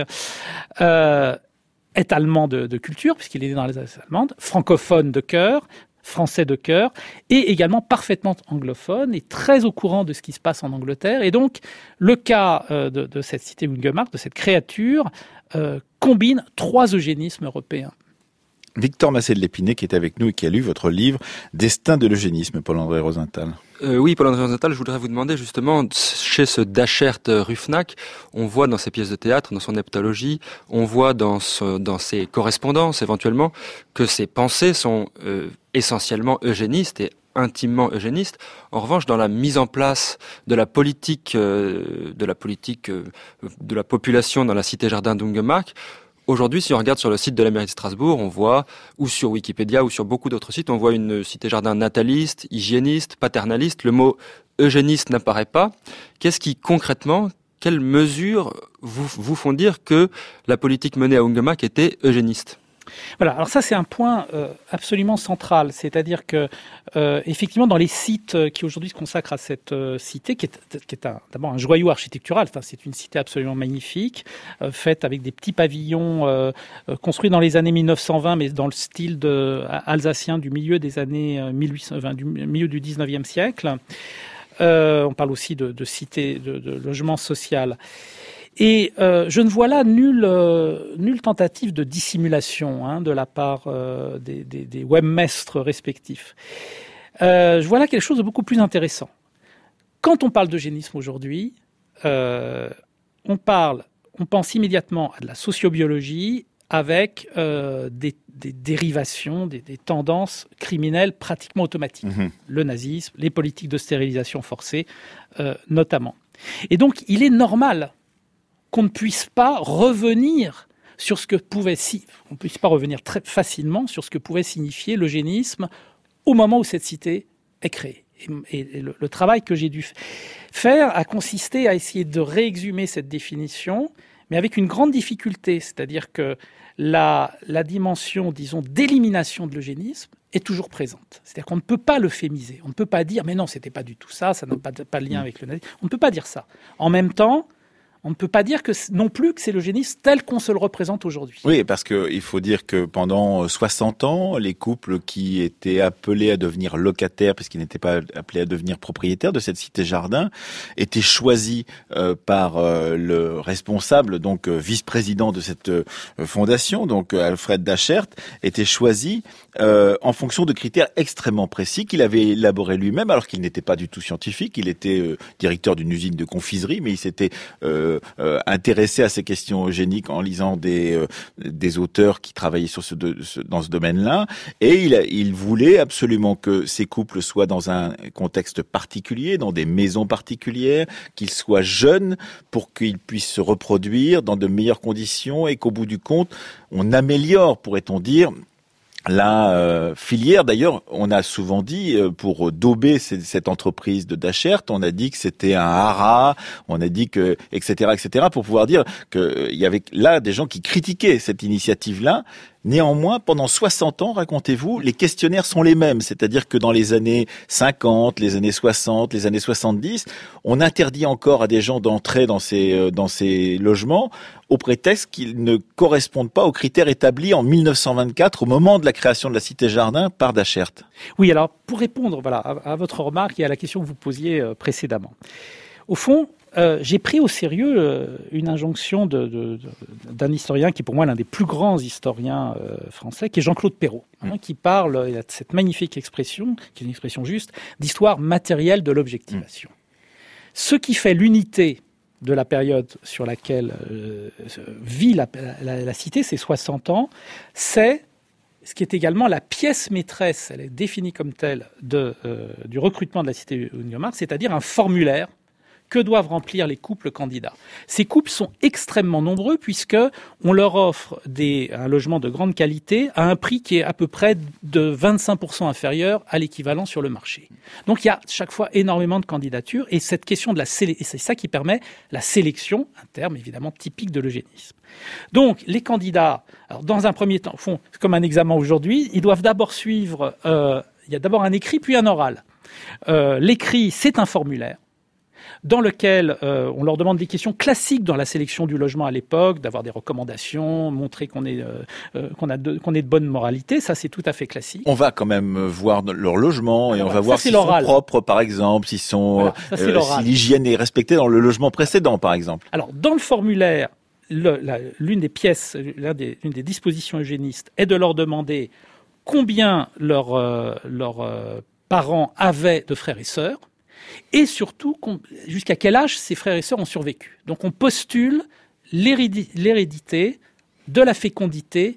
euh, est allemand de, de culture, puisqu'il est né dans les Alpes allemandes, francophone de cœur, français de cœur, et également parfaitement anglophone et très au courant de ce qui se passe en Angleterre. Et donc, le cas euh, de, de cette cité Wingemark, de cette créature, euh, combine trois eugénismes européens. Victor Massé de Lépinay qui est avec nous et qui a lu votre livre Destin de l'eugénisme, Paul-André Rosenthal. Euh, oui, Paul-André Rosenthal, je voudrais vous demander justement, chez ce Dachert Ruffnack, on voit dans ses pièces de théâtre, dans son heptalogie, on voit dans, ce, dans ses correspondances éventuellement, que ses pensées sont euh, essentiellement eugénistes et intimement eugéniste. En revanche, dans la mise en place de la politique, euh, de la politique euh, de la population dans la cité-jardin d'Ungemach, aujourd'hui, si on regarde sur le site de la mairie de Strasbourg, on voit, ou sur Wikipédia, ou sur beaucoup d'autres sites, on voit une cité-jardin nataliste, hygiéniste, paternaliste. Le mot eugéniste n'apparaît pas. Qu'est-ce qui, concrètement, quelles mesures vous, vous font dire que la politique menée à Ungemach était eugéniste ? Voilà, alors ça c'est un point euh, absolument central, c'est-à-dire que euh, effectivement dans les sites qui aujourd'hui se consacrent à cette euh, cité, qui est, qui est un, d'abord un joyau architectural, enfin c'est une cité absolument magnifique, euh, faite avec des petits pavillons euh, euh, construits dans les années mille neuf cent vingt, mais dans le style de, alsacien du milieu des années mille huit cent vingt, du milieu du dix-neuvième siècle. Euh, on parle aussi de, de cité, de, de logement social. Et euh, je ne vois là nulle, euh, nulle tentative de dissimulation hein, de la part euh, des, des, des webmestres respectifs. Euh, je vois là quelque chose de beaucoup plus intéressant. Quand on parle d'eugénisme aujourd'hui, euh, on parle, on pense immédiatement à de la sociobiologie avec euh, des, des dérivations, des, des tendances criminelles pratiquement automatiques. Mmh. Le nazisme, les politiques de stérilisation forcée, euh, notamment. Et donc, il est normal qu'on ne puisse pas revenir sur ce que pouvait si, on ne puisse pas revenir très facilement sur ce que pouvait signifier l'eugénisme au moment où cette cité est créée. Et, et, et le, le travail que j'ai dû faire a consisté à essayer de réexhumer cette définition, mais avec une grande difficulté, c'est-à-dire que la, la dimension, disons, d'élimination de l'eugénisme est toujours présente. C'est-à-dire qu'on ne peut pas l'euphémiser. On ne peut pas dire, mais non, c'était pas du tout ça, ça n'a pas, pas de lien avec le nazisme. On ne peut pas dire ça. En même temps, on ne peut pas dire que non plus que c'est l'eugénisme tel qu'on se le représente aujourd'hui. Oui, parce que il faut dire que pendant soixante ans, les couples qui étaient appelés à devenir locataires, parce qu'ils n'étaient pas appelés à devenir propriétaires de cette cité-jardin, étaient choisis euh, par euh, le responsable, donc euh, vice-président de cette euh, fondation, donc euh, Alfred Dachert, était choisi euh, en fonction de critères extrêmement précis qu'il avait élaborés lui-même, alors qu'il n'était pas du tout scientifique. Il était euh, directeur d'une usine de confiserie, mais il s'était euh, Euh, intéressé à ces questions eugéniques en lisant des euh, des auteurs qui travaillaient sur ce, de, ce dans ce domaine-là, et il il voulait absolument que ces couples soient dans un contexte particulier, dans des maisons particulières, qu'ils soient jeunes pour qu'ils puissent se reproduire dans de meilleures conditions et qu'au bout du compte, on améliore, pourrait-on dire, la euh, filière. D'ailleurs, on a souvent dit, euh, pour dauber cette, cette entreprise de Dachert, on a dit que c'était un haras, on a dit que, et cetera, et cetera, pour pouvoir dire qu'il euh, y avait là des gens qui critiquaient cette initiative-là. Néanmoins, pendant soixante ans, racontez-vous, les questionnaires sont les mêmes. C'est-à-dire que dans les années cinquante, les années soixante, les années soixante-dix, on interdit encore à des gens d'entrer dans ces, dans ces logements au prétexte qu'ils ne correspondent pas aux critères établis en mille neuf cent vingt-quatre, au moment de la création de la Cité-Jardin par Dachert. Oui, alors, pour répondre voilà, à, à votre remarque et à la question que vous posiez euh, précédemment. Au fond, Euh, j'ai pris au sérieux euh, une injonction de, de, de, d'un historien qui est pour moi l'un des plus grands historiens euh, français, qui est Jean-Claude Perrault, hein, qui parle, il a cette magnifique expression, qui est une expression juste, d'histoire matérielle de l'objectivation. Mmh. Ce qui fait l'unité de la période sur laquelle euh, vit la, la, la cité, ces soixante ans, c'est ce qui est également la pièce maîtresse, elle est définie comme telle, de, euh, du recrutement de la cité Ungemach, c'est-à-dire un formulaire que doivent remplir les couples candidats. Ces couples sont extrêmement nombreux puisque on leur offre des, un logement de grande qualité à un prix qui est à peu près de vingt-cinq pour cent inférieur à l'équivalent sur le marché. Donc il y a chaque fois énormément de candidatures et cette question de la sé- et c'est ça qui permet la sélection, un terme évidemment typique de l'eugénisme. Donc les candidats, alors dans un premier temps, font comme un examen aujourd'hui, ils doivent d'abord suivre, euh, il y a d'abord un écrit puis un oral. Euh, l'écrit, c'est un formulaire dans lequel euh, on leur demande des questions classiques dans la sélection du logement à l'époque, d'avoir des recommandations, montrer qu'on est euh, euh, qu'on a de, qu'on est de bonne moralité, ça c'est tout à fait classique. On va quand même voir leur logement et Alors, on va ça, voir s'ils l'oral. sont propres, par exemple, s'ils sont Voilà, ça, c'est euh, l'oral. si l'hygiène est respectée dans le logement précédent, par exemple. Alors dans le formulaire, le, la, l'une des pièces, l'une des, l'une des dispositions eugénistes est de leur demander combien leurs euh, leurs euh, parents avaient de frères et sœurs. Et surtout, jusqu'à quel âge ces frères et sœurs ont survécu. Donc on postule l'hérédité de la fécondité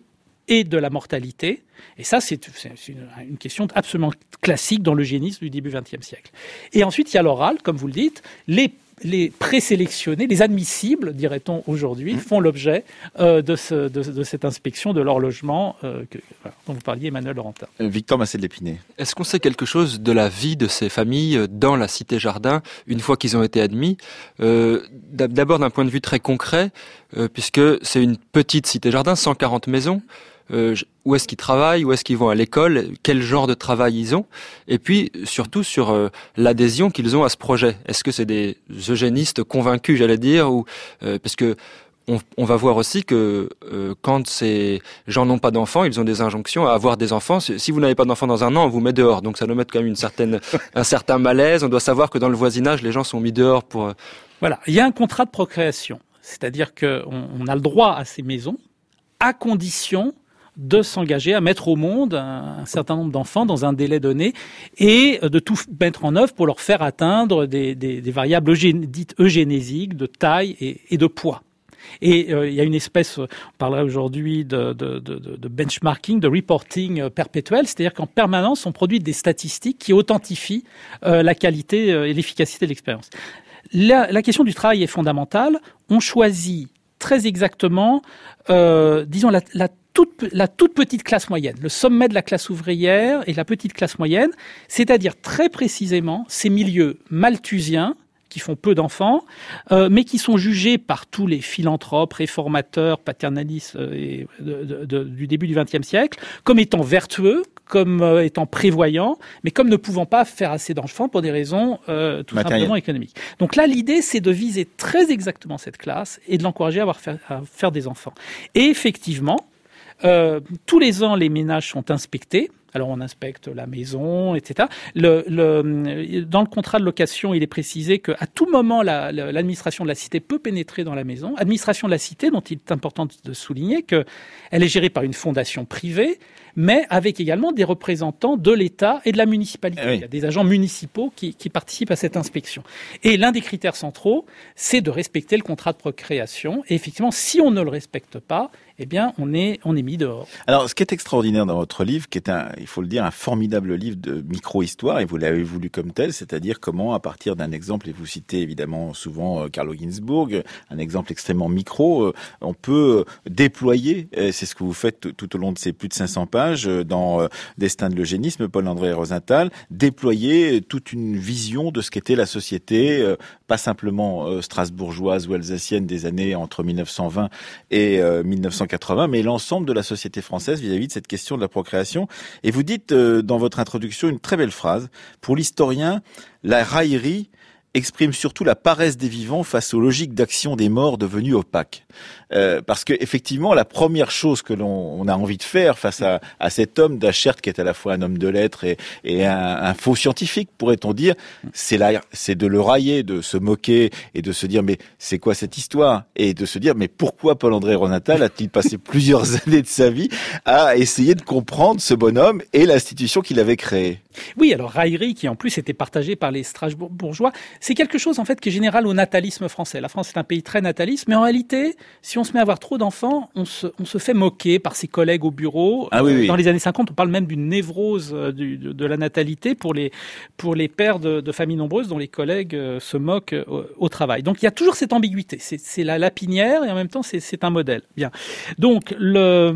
et de la mortalité. Et ça, c'est, c'est une, une question absolument classique dans l'eugénisme du début vingtième siècle. Et ensuite, il y a l'oral, comme vous le dites. Les Les présélectionnés, les admissibles, dirait-on aujourd'hui, font l'objet euh, de, ce, de, de cette inspection de l'horlogement euh, que, voilà, dont vous parliez, Emmanuel Laurentin. Victor Massé-de-L'Épinay. Est-ce qu'on sait quelque chose de la vie de ces familles dans la Cité-Jardin, une fois qu'ils ont été admis ? euh, D'abord d'un point de vue très concret, euh, puisque c'est une petite Cité-Jardin, cent quarante maisons. Euh, où est-ce qu'ils travaillent, où est-ce qu'ils vont à l'école, quel genre de travail ils ont, et puis surtout sur euh, l'adhésion qu'ils ont à ce projet. Est-ce que c'est des eugénistes convaincus, j'allais dire, ou euh, parce que on, on va voir aussi que euh, quand ces gens n'ont pas d'enfants, ils ont des injonctions à avoir des enfants. Si vous n'avez pas d'enfants dans un an, on vous met dehors. Donc ça doit mettre quand même une certaine, un certain malaise. On doit savoir que dans le voisinage, les gens sont mis dehors pour. Euh... Voilà, il y a un contrat de procréation, c'est-à-dire qu'on on a le droit à ces maisons à condition de s'engager à mettre au monde un, un certain nombre d'enfants dans un délai donné et de tout mettre en œuvre pour leur faire atteindre des, des, des variables eugén- dites eugénésiques de taille et, et de poids. Et euh, il y a une espèce, on parlerait aujourd'hui de, de, de, de benchmarking, de reporting perpétuel, c'est-à-dire qu'en permanence, on produit des statistiques qui authentifient euh, la qualité euh, et l'efficacité de l'expérience. La, la question du travail est fondamentale. On choisit très exactement, euh, disons, la, la Toute, la toute petite classe moyenne, le sommet de la classe ouvrière et la petite classe moyenne, c'est-à-dire très précisément ces milieux malthusiens qui font peu d'enfants, euh, mais qui sont jugés par tous les philanthropes, réformateurs, paternalistes euh, et de, de, de, du début du vingtième siècle, comme étant vertueux, comme euh, étant prévoyants, mais comme ne pouvant pas faire assez d'enfants pour des raisons euh, tout Matériel. simplement économiques. Donc là, l'idée, c'est de viser très exactement cette classe et de l'encourager à, avoir faire, à faire des enfants. Et effectivement, Euh, tous les ans, les ménages sont inspectés. Alors, on inspecte la maison, et cetera. Le, le, dans le contrat de location, il est précisé qu'à tout moment, la, la, l'administration de la cité peut pénétrer dans la maison. Administration de la cité, dont il est important de souligner qu'elle est gérée par une fondation privée, mais avec également des représentants de l'État et de la municipalité. Oui. Il y a des agents municipaux qui, qui participent à cette inspection. Et l'un des critères centraux, c'est de respecter le contrat de procréation. Et effectivement, si on ne le respecte pas, eh bien, on est, on est mis dehors. Alors, ce qui est extraordinaire dans votre livre, qui est un, il faut le dire, un formidable livre de micro-histoire, et vous l'avez voulu comme tel, c'est-à-dire comment, à partir d'un exemple, et vous citez évidemment souvent euh, Carlo Ginzburg, un exemple extrêmement micro, euh, on peut déployer, euh, c'est ce que vous faites t- tout au long de ces plus de cinq cents pages, euh, dans euh, Destin de l'eugénisme, Paul-André Rosenthal, déployer toute une vision de ce qu'était la société, euh, pas simplement euh, strasbourgeoise ou alsacienne des années entre mille neuf cent vingt et euh, mille neuf cent quatre-vingts, mais l'ensemble de la société française vis-à-vis de cette question de la procréation. Et vous dites euh, dans votre introduction une très belle phrase. Pour l'historien, la raillerie exprime surtout la paresse des vivants face aux logiques d'action des morts devenues opaques. Euh, parce que effectivement, la première chose que l'on on a envie de faire face à, à cet homme d'Achert, qui est à la fois un homme de lettres et, et un, un faux scientifique, pourrait-on dire, c'est là, c'est de le railler, de se moquer et de se dire mais c'est quoi cette histoire, et de se dire mais pourquoi Paul-André Rosenthal a-t-il passé plusieurs années de sa vie à essayer de comprendre ce bonhomme et l'institution qu'il avait créée. Oui, alors raillerie qui en plus était partagée par les strasbourgeois, c'est quelque chose en fait qui est général au natalisme français. La France est un pays très nataliste, mais en réalité, si on se met à avoir trop d'enfants, on se, on se fait moquer par ses collègues au bureau. Ah, oui, oui. Dans les années cinquante, on parle même d'une névrose du, de, de la natalité pour les, pour les pères de, de familles nombreuses dont les collègues se moquent au, au travail. Donc il y a toujours cette ambiguïté. C'est, c'est la lapinière et en même temps c'est, c'est un modèle. Bien. Donc le...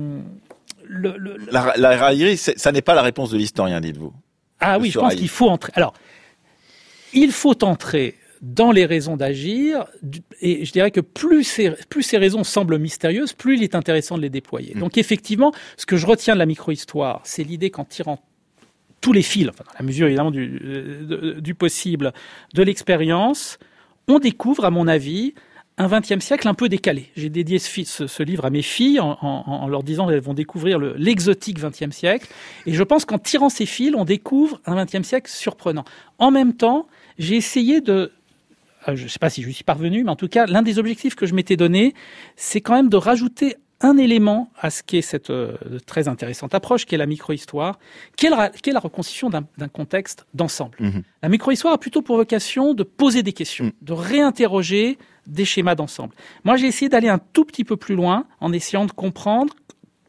Le, le, le... La, la raillerie, ça n'est pas la réponse de l'historien, dites-vous. Ah oui, je pense qu'il faut entrer. Alors, il faut entrer dans les raisons d'agir, et je dirais que plus ces, plus ces raisons semblent mystérieuses, plus il est intéressant de les déployer. Mmh. Donc effectivement, ce que je retiens de la micro-histoire, c'est l'idée qu'en tirant tous les fils, enfin, dans la mesure évidemment du, de, du possible, de l'expérience, on découvre, à mon avis, un vingtième siècle un peu décalé. J'ai dédié ce, ce, ce livre à mes filles en, en, en leur disant qu'elles vont découvrir le, l'exotique vingtième siècle. Et je pense qu'en tirant ces fils, on découvre un vingtième siècle surprenant. En même temps, j'ai essayé de... Je ne sais pas si je suis parvenu, mais en tout cas, l'un des objectifs que je m'étais donné, c'est quand même de rajouter un élément à ce qu'est cette euh, très intéressante approche, qui est la micro-histoire, qui est la, qui est la reconstitution d'un, d'un contexte d'ensemble. Mmh. La micro-histoire a plutôt pour vocation de poser des questions, mmh. de réinterroger des schémas d'ensemble. Moi, j'ai essayé d'aller un tout petit peu plus loin en essayant de comprendre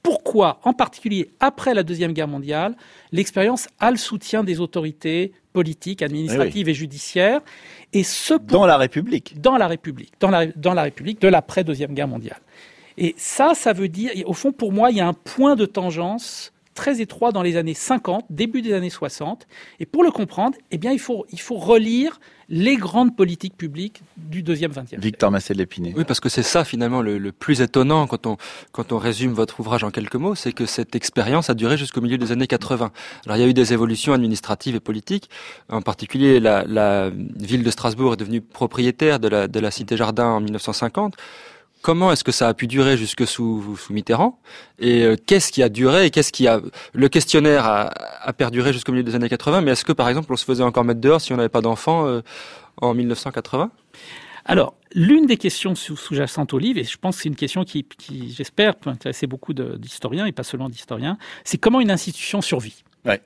pourquoi, en particulier après la Deuxième Guerre mondiale, l'expérience a le soutien des autorités politiques, administratives oui. et judiciaires. Et ce pour... Dans la République. Dans la République. Dans la, dans la République de l'après-Deuxième Guerre mondiale. Et ça, ça veut dire, au fond, pour moi, il y a un point de tangence très étroit dans les années cinquante, début des années soixante. Et pour le comprendre, eh bien, il faut, il faut relire les grandes politiques publiques du deuxième vingtième siècle. Victor Massé-Lépinay. Oui, parce que c'est ça finalement le, le plus étonnant quand on quand on résume votre ouvrage en quelques mots, c'est que cette expérience a duré jusqu'au milieu des années quatre-vingts. Alors il y a eu des évolutions administratives et politiques, en particulier la, la ville de Strasbourg est devenue propriétaire de la de la Cité Jardin en mille neuf cent cinquante. Comment est-ce que ça a pu durer jusque sous, sous Mitterrand ? Et euh, qu'est-ce qui a duré et qu'est-ce qui a... Le questionnaire a, a perduré jusqu'au milieu des années quatre-vingts, mais est-ce que, par exemple, on se faisait encore mettre dehors si on n'avait pas d'enfants euh, en mille neuf cent quatre-vingts ? Alors, l'une des questions sous, sous-jacentes au livre, et je pense que c'est une question qui, qui j'espère, peut intéresser beaucoup de, d'historiens, et pas seulement d'historiens, c'est comment une institution survit. Ouais.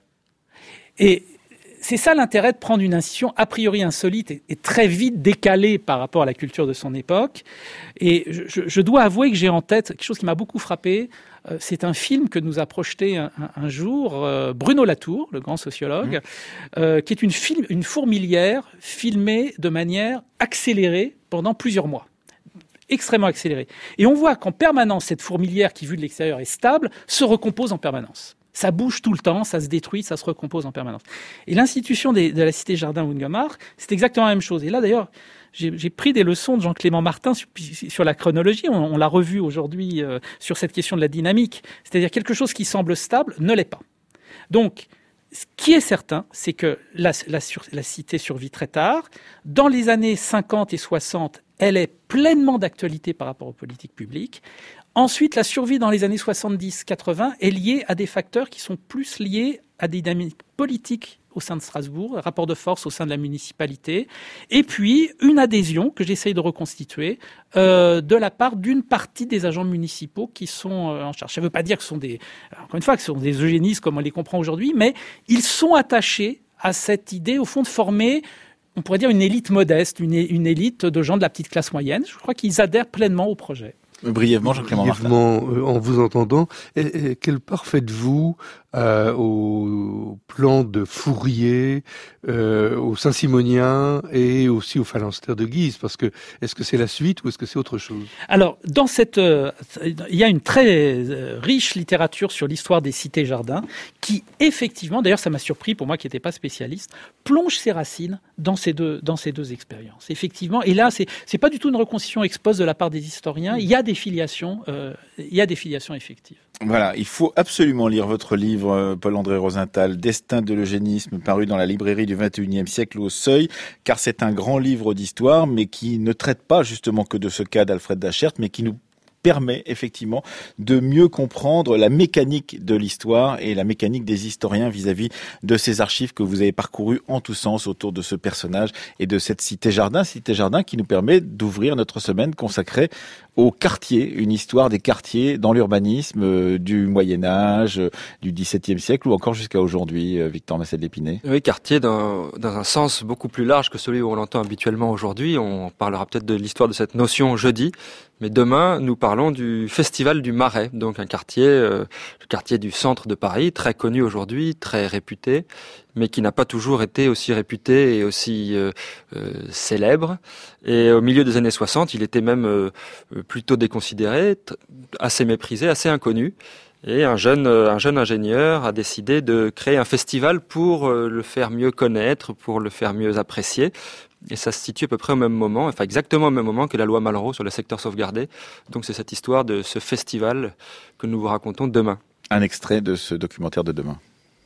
Et... c'est ça l'intérêt de prendre une institution a priori insolite et, et très vite décalée par rapport à la culture de son époque. Et je, je dois avouer que j'ai en tête quelque chose qui m'a beaucoup frappé. Euh, c'est un film que nous a projeté un, un, un jour euh, Bruno Latour, le grand sociologue, mmh. euh, qui est une, film, une fourmilière filmée de manière accélérée pendant plusieurs mois. Extrêmement accélérée. Et on voit qu'en permanence, cette fourmilière qui, vue de l'extérieur, est stable, se recompose en permanence. Ça bouge tout le temps, ça se détruit, ça se recompose en permanence. Et l'institution des, de la Cité Jardin Ungemach, c'est exactement la même chose. Et là, d'ailleurs, j'ai, j'ai pris des leçons de Jean-Clément Martin sur, sur la chronologie. On, on l'a revu aujourd'hui euh, sur cette question de la dynamique. C'est-à-dire quelque chose qui semble stable ne l'est pas. Donc, ce qui est certain, c'est que la, la, sur, la cité survit très tard. Dans les années cinquante et soixante, elle est pleinement d'actualité par rapport aux politiques publiques. Ensuite, la survie dans les années soixante-dix quatre-vingts est liée à des facteurs qui sont plus liés à des dynamiques politiques au sein de Strasbourg, un rapport de force au sein de la municipalité, et puis une adhésion que j'essaye de reconstituer euh, de la part d'une partie des agents municipaux qui sont euh, en charge. Ça ne veut pas dire que ce sont des, encore une fois, que ce sont des eugénistes comme on les comprend aujourd'hui, mais ils sont attachés à cette idée, au fond, de former, on pourrait dire, une élite modeste, une, une élite de gens de la petite classe moyenne. Je crois qu'ils adhèrent pleinement au projet. Brièvement, Jean-Clément Martin. Brièvement, euh, en vous entendant, et, et quelle part faites-vous euh, au plan de Fourier, euh, au Saint-Simonien et aussi au phalanstère de Guise ? Parce que est-ce que c'est la suite ou est-ce que c'est autre chose ? Alors, dans cette, euh, il y a une très euh, riche littérature sur l'histoire des cités-jardins qui, effectivement, d'ailleurs, ça m'a surpris pour moi qui n'étais pas spécialiste, plonge ses racines dans ces deux dans ces deux expériences. Effectivement, et là, c'est c'est pas du tout une reconstitution expose de la part des historiens. Il y a des filiations, euh, il y a des filiations effectives. Voilà, il faut absolument lire votre livre, Paul-André Rosenthal, Destin de l'eugénisme, paru dans la librairie du vingt et unième siècle au Seuil, car c'est un grand livre d'histoire, mais qui ne traite pas justement que de ce cas d'Alfred Dachert, mais qui nous permet effectivement de mieux comprendre la mécanique de l'histoire et la mécanique des historiens vis-à-vis de ces archives que vous avez parcourues en tous sens autour de ce personnage et de cette cité-jardin, cité-jardin qui nous permet d'ouvrir notre semaine consacrée au quartier, une histoire des quartiers dans l'urbanisme euh, du Moyen-Âge, euh, du dix-septième siècle ou encore jusqu'à aujourd'hui, euh, Victor Massé-Lépinay. Oui, quartier dans, dans un sens beaucoup plus large que celui où on l'entend habituellement aujourd'hui. On parlera peut-être de l'histoire de cette notion jeudi, mais demain, nous parlons du Festival du Marais, donc un quartier, euh, le quartier du centre de Paris, très connu aujourd'hui, très réputé, mais qui n'a pas toujours été aussi réputé et aussi euh, euh, célèbre. Et au milieu des années soixante, il était même euh, plutôt déconsidéré, t- assez méprisé, assez inconnu. Et un jeune, un jeune ingénieur a décidé de créer un festival pour le faire mieux connaître, pour le faire mieux apprécier. Et ça se situe à peu près au même moment, enfin exactement au même moment que la loi Malraux sur le secteur sauvegardé. Donc c'est cette histoire de ce festival que nous vous racontons demain. Un extrait de ce documentaire de demain.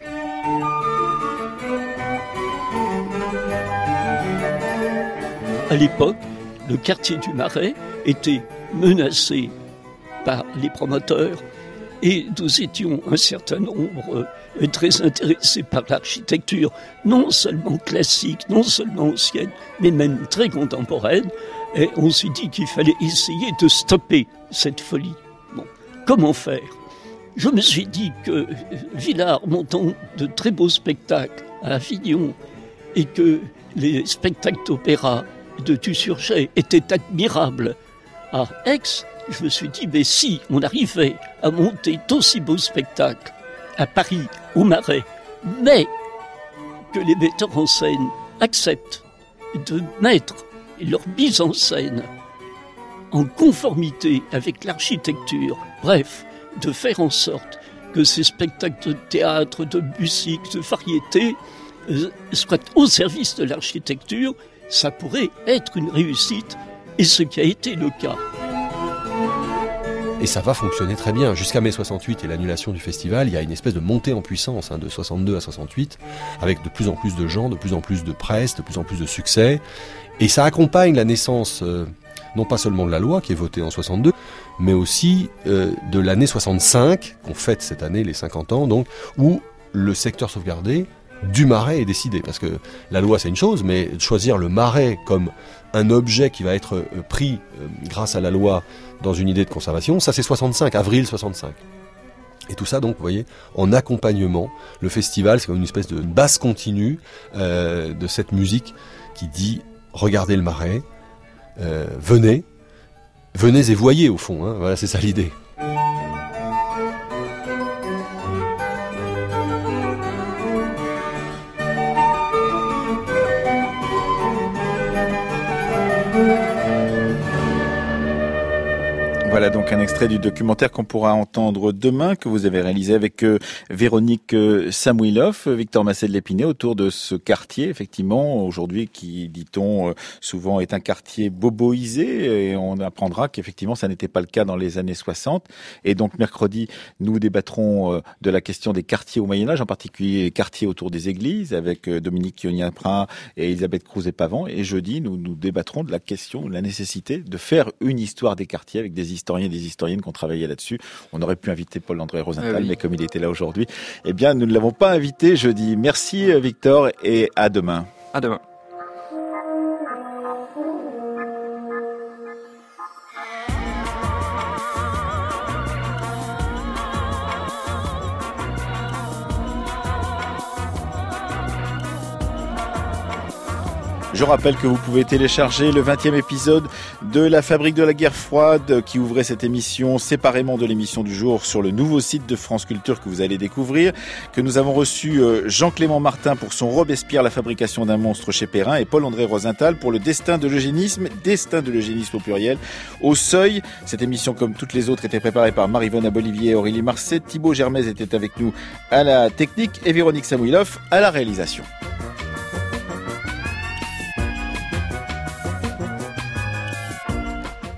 À l'époque, le quartier du Marais était menacé par les promoteurs et nous étions un certain nombre euh, très intéressés par l'architecture, non seulement classique, non seulement ancienne, mais même très contemporaine. Et on s'est dit qu'il fallait essayer de stopper cette folie. Bon, comment faire ? Je me suis dit que Villars montant de très beaux spectacles à Avignon et que les spectacles d'opéra de Tussurchet étaient admirables à Aix, je me suis dit, mais si on arrivait à monter d'aussi beaux spectacles à Paris, au Marais, mais que les metteurs en scène acceptent de mettre leur mise en scène en conformité avec l'architecture, bref, de faire en sorte que ces spectacles de théâtre, de musique, de variété euh, soient au service de l'architecture, ça pourrait être une réussite, et ce qui a été le cas. Et ça va fonctionner très bien. Jusqu'à mai soixante-huit et l'annulation du festival, il y a une espèce de montée en puissance hein, de soixante-deux à soixante-huit, avec de plus en plus de gens, de plus en plus de presse, de plus en plus de succès. Et ça accompagne la naissance, euh, non pas seulement de la loi qui est votée en soixante-deux, mais aussi euh, de l'année soixante-cinq, qu'on fête cette année, les cinquante ans, donc, où le secteur sauvegardé du Marais est décidé. Parce que la loi, c'est une chose, mais choisir le Marais comme un objet qui va être euh, pris euh, grâce à la loi dans une idée de conservation, ça c'est soixante-cinq, avril soixante-cinq. Et tout ça, donc, vous voyez, en accompagnement, le festival, c'est comme une espèce de basse continue euh, de cette musique qui dit « Regardez le Marais, euh, venez, venez et voyez au fond, hein, voilà, c'est ça l'idée. » Voilà donc un extrait du documentaire qu'on pourra entendre demain, que vous avez réalisé avec euh, Véronique euh, Samouilov, Victor Massé de l'Épinay, autour de ce quartier, effectivement, aujourd'hui, qui, dit-on, euh, souvent est un quartier boboisé, et on apprendra qu'effectivement, ça n'était pas le cas dans les années soixante. Et donc, mercredi, nous débattrons euh, de la question des quartiers au Moyen-Âge, en particulier les quartiers autour des églises, avec euh, Dominique Kionien-Prin et Elisabeth Crouzet-Pavant. Et jeudi, nous, nous débattrons de la question, de la nécessité de faire une histoire des quartiers avec des historiens et des historiennes qui ont travaillé là-dessus. On aurait pu inviter Paul-André Rosenthal, ah oui. mais comme il était là aujourd'hui, eh bien, nous ne l'avons pas invité jeudi. Merci Victor et à demain. À demain. Je rappelle que vous pouvez télécharger le vingtième épisode de La Fabrique de la Guerre froide qui ouvrait cette émission séparément de l'émission du jour sur le nouveau site de France Culture que vous allez découvrir, que nous avons reçu Jean-Clément Martin pour son Robespierre, la fabrication d'un monstre chez Perrin, et Paul-André Rosenthal pour le destin de l'eugénisme, destin de l'eugénisme au pluriel, au Seuil. Cette émission, comme toutes les autres, était préparée par Marie-Vonne Abolivier et Aurélie Marcet. Thibaut Germez était avec nous à la technique et Véronique Samouilov à la réalisation.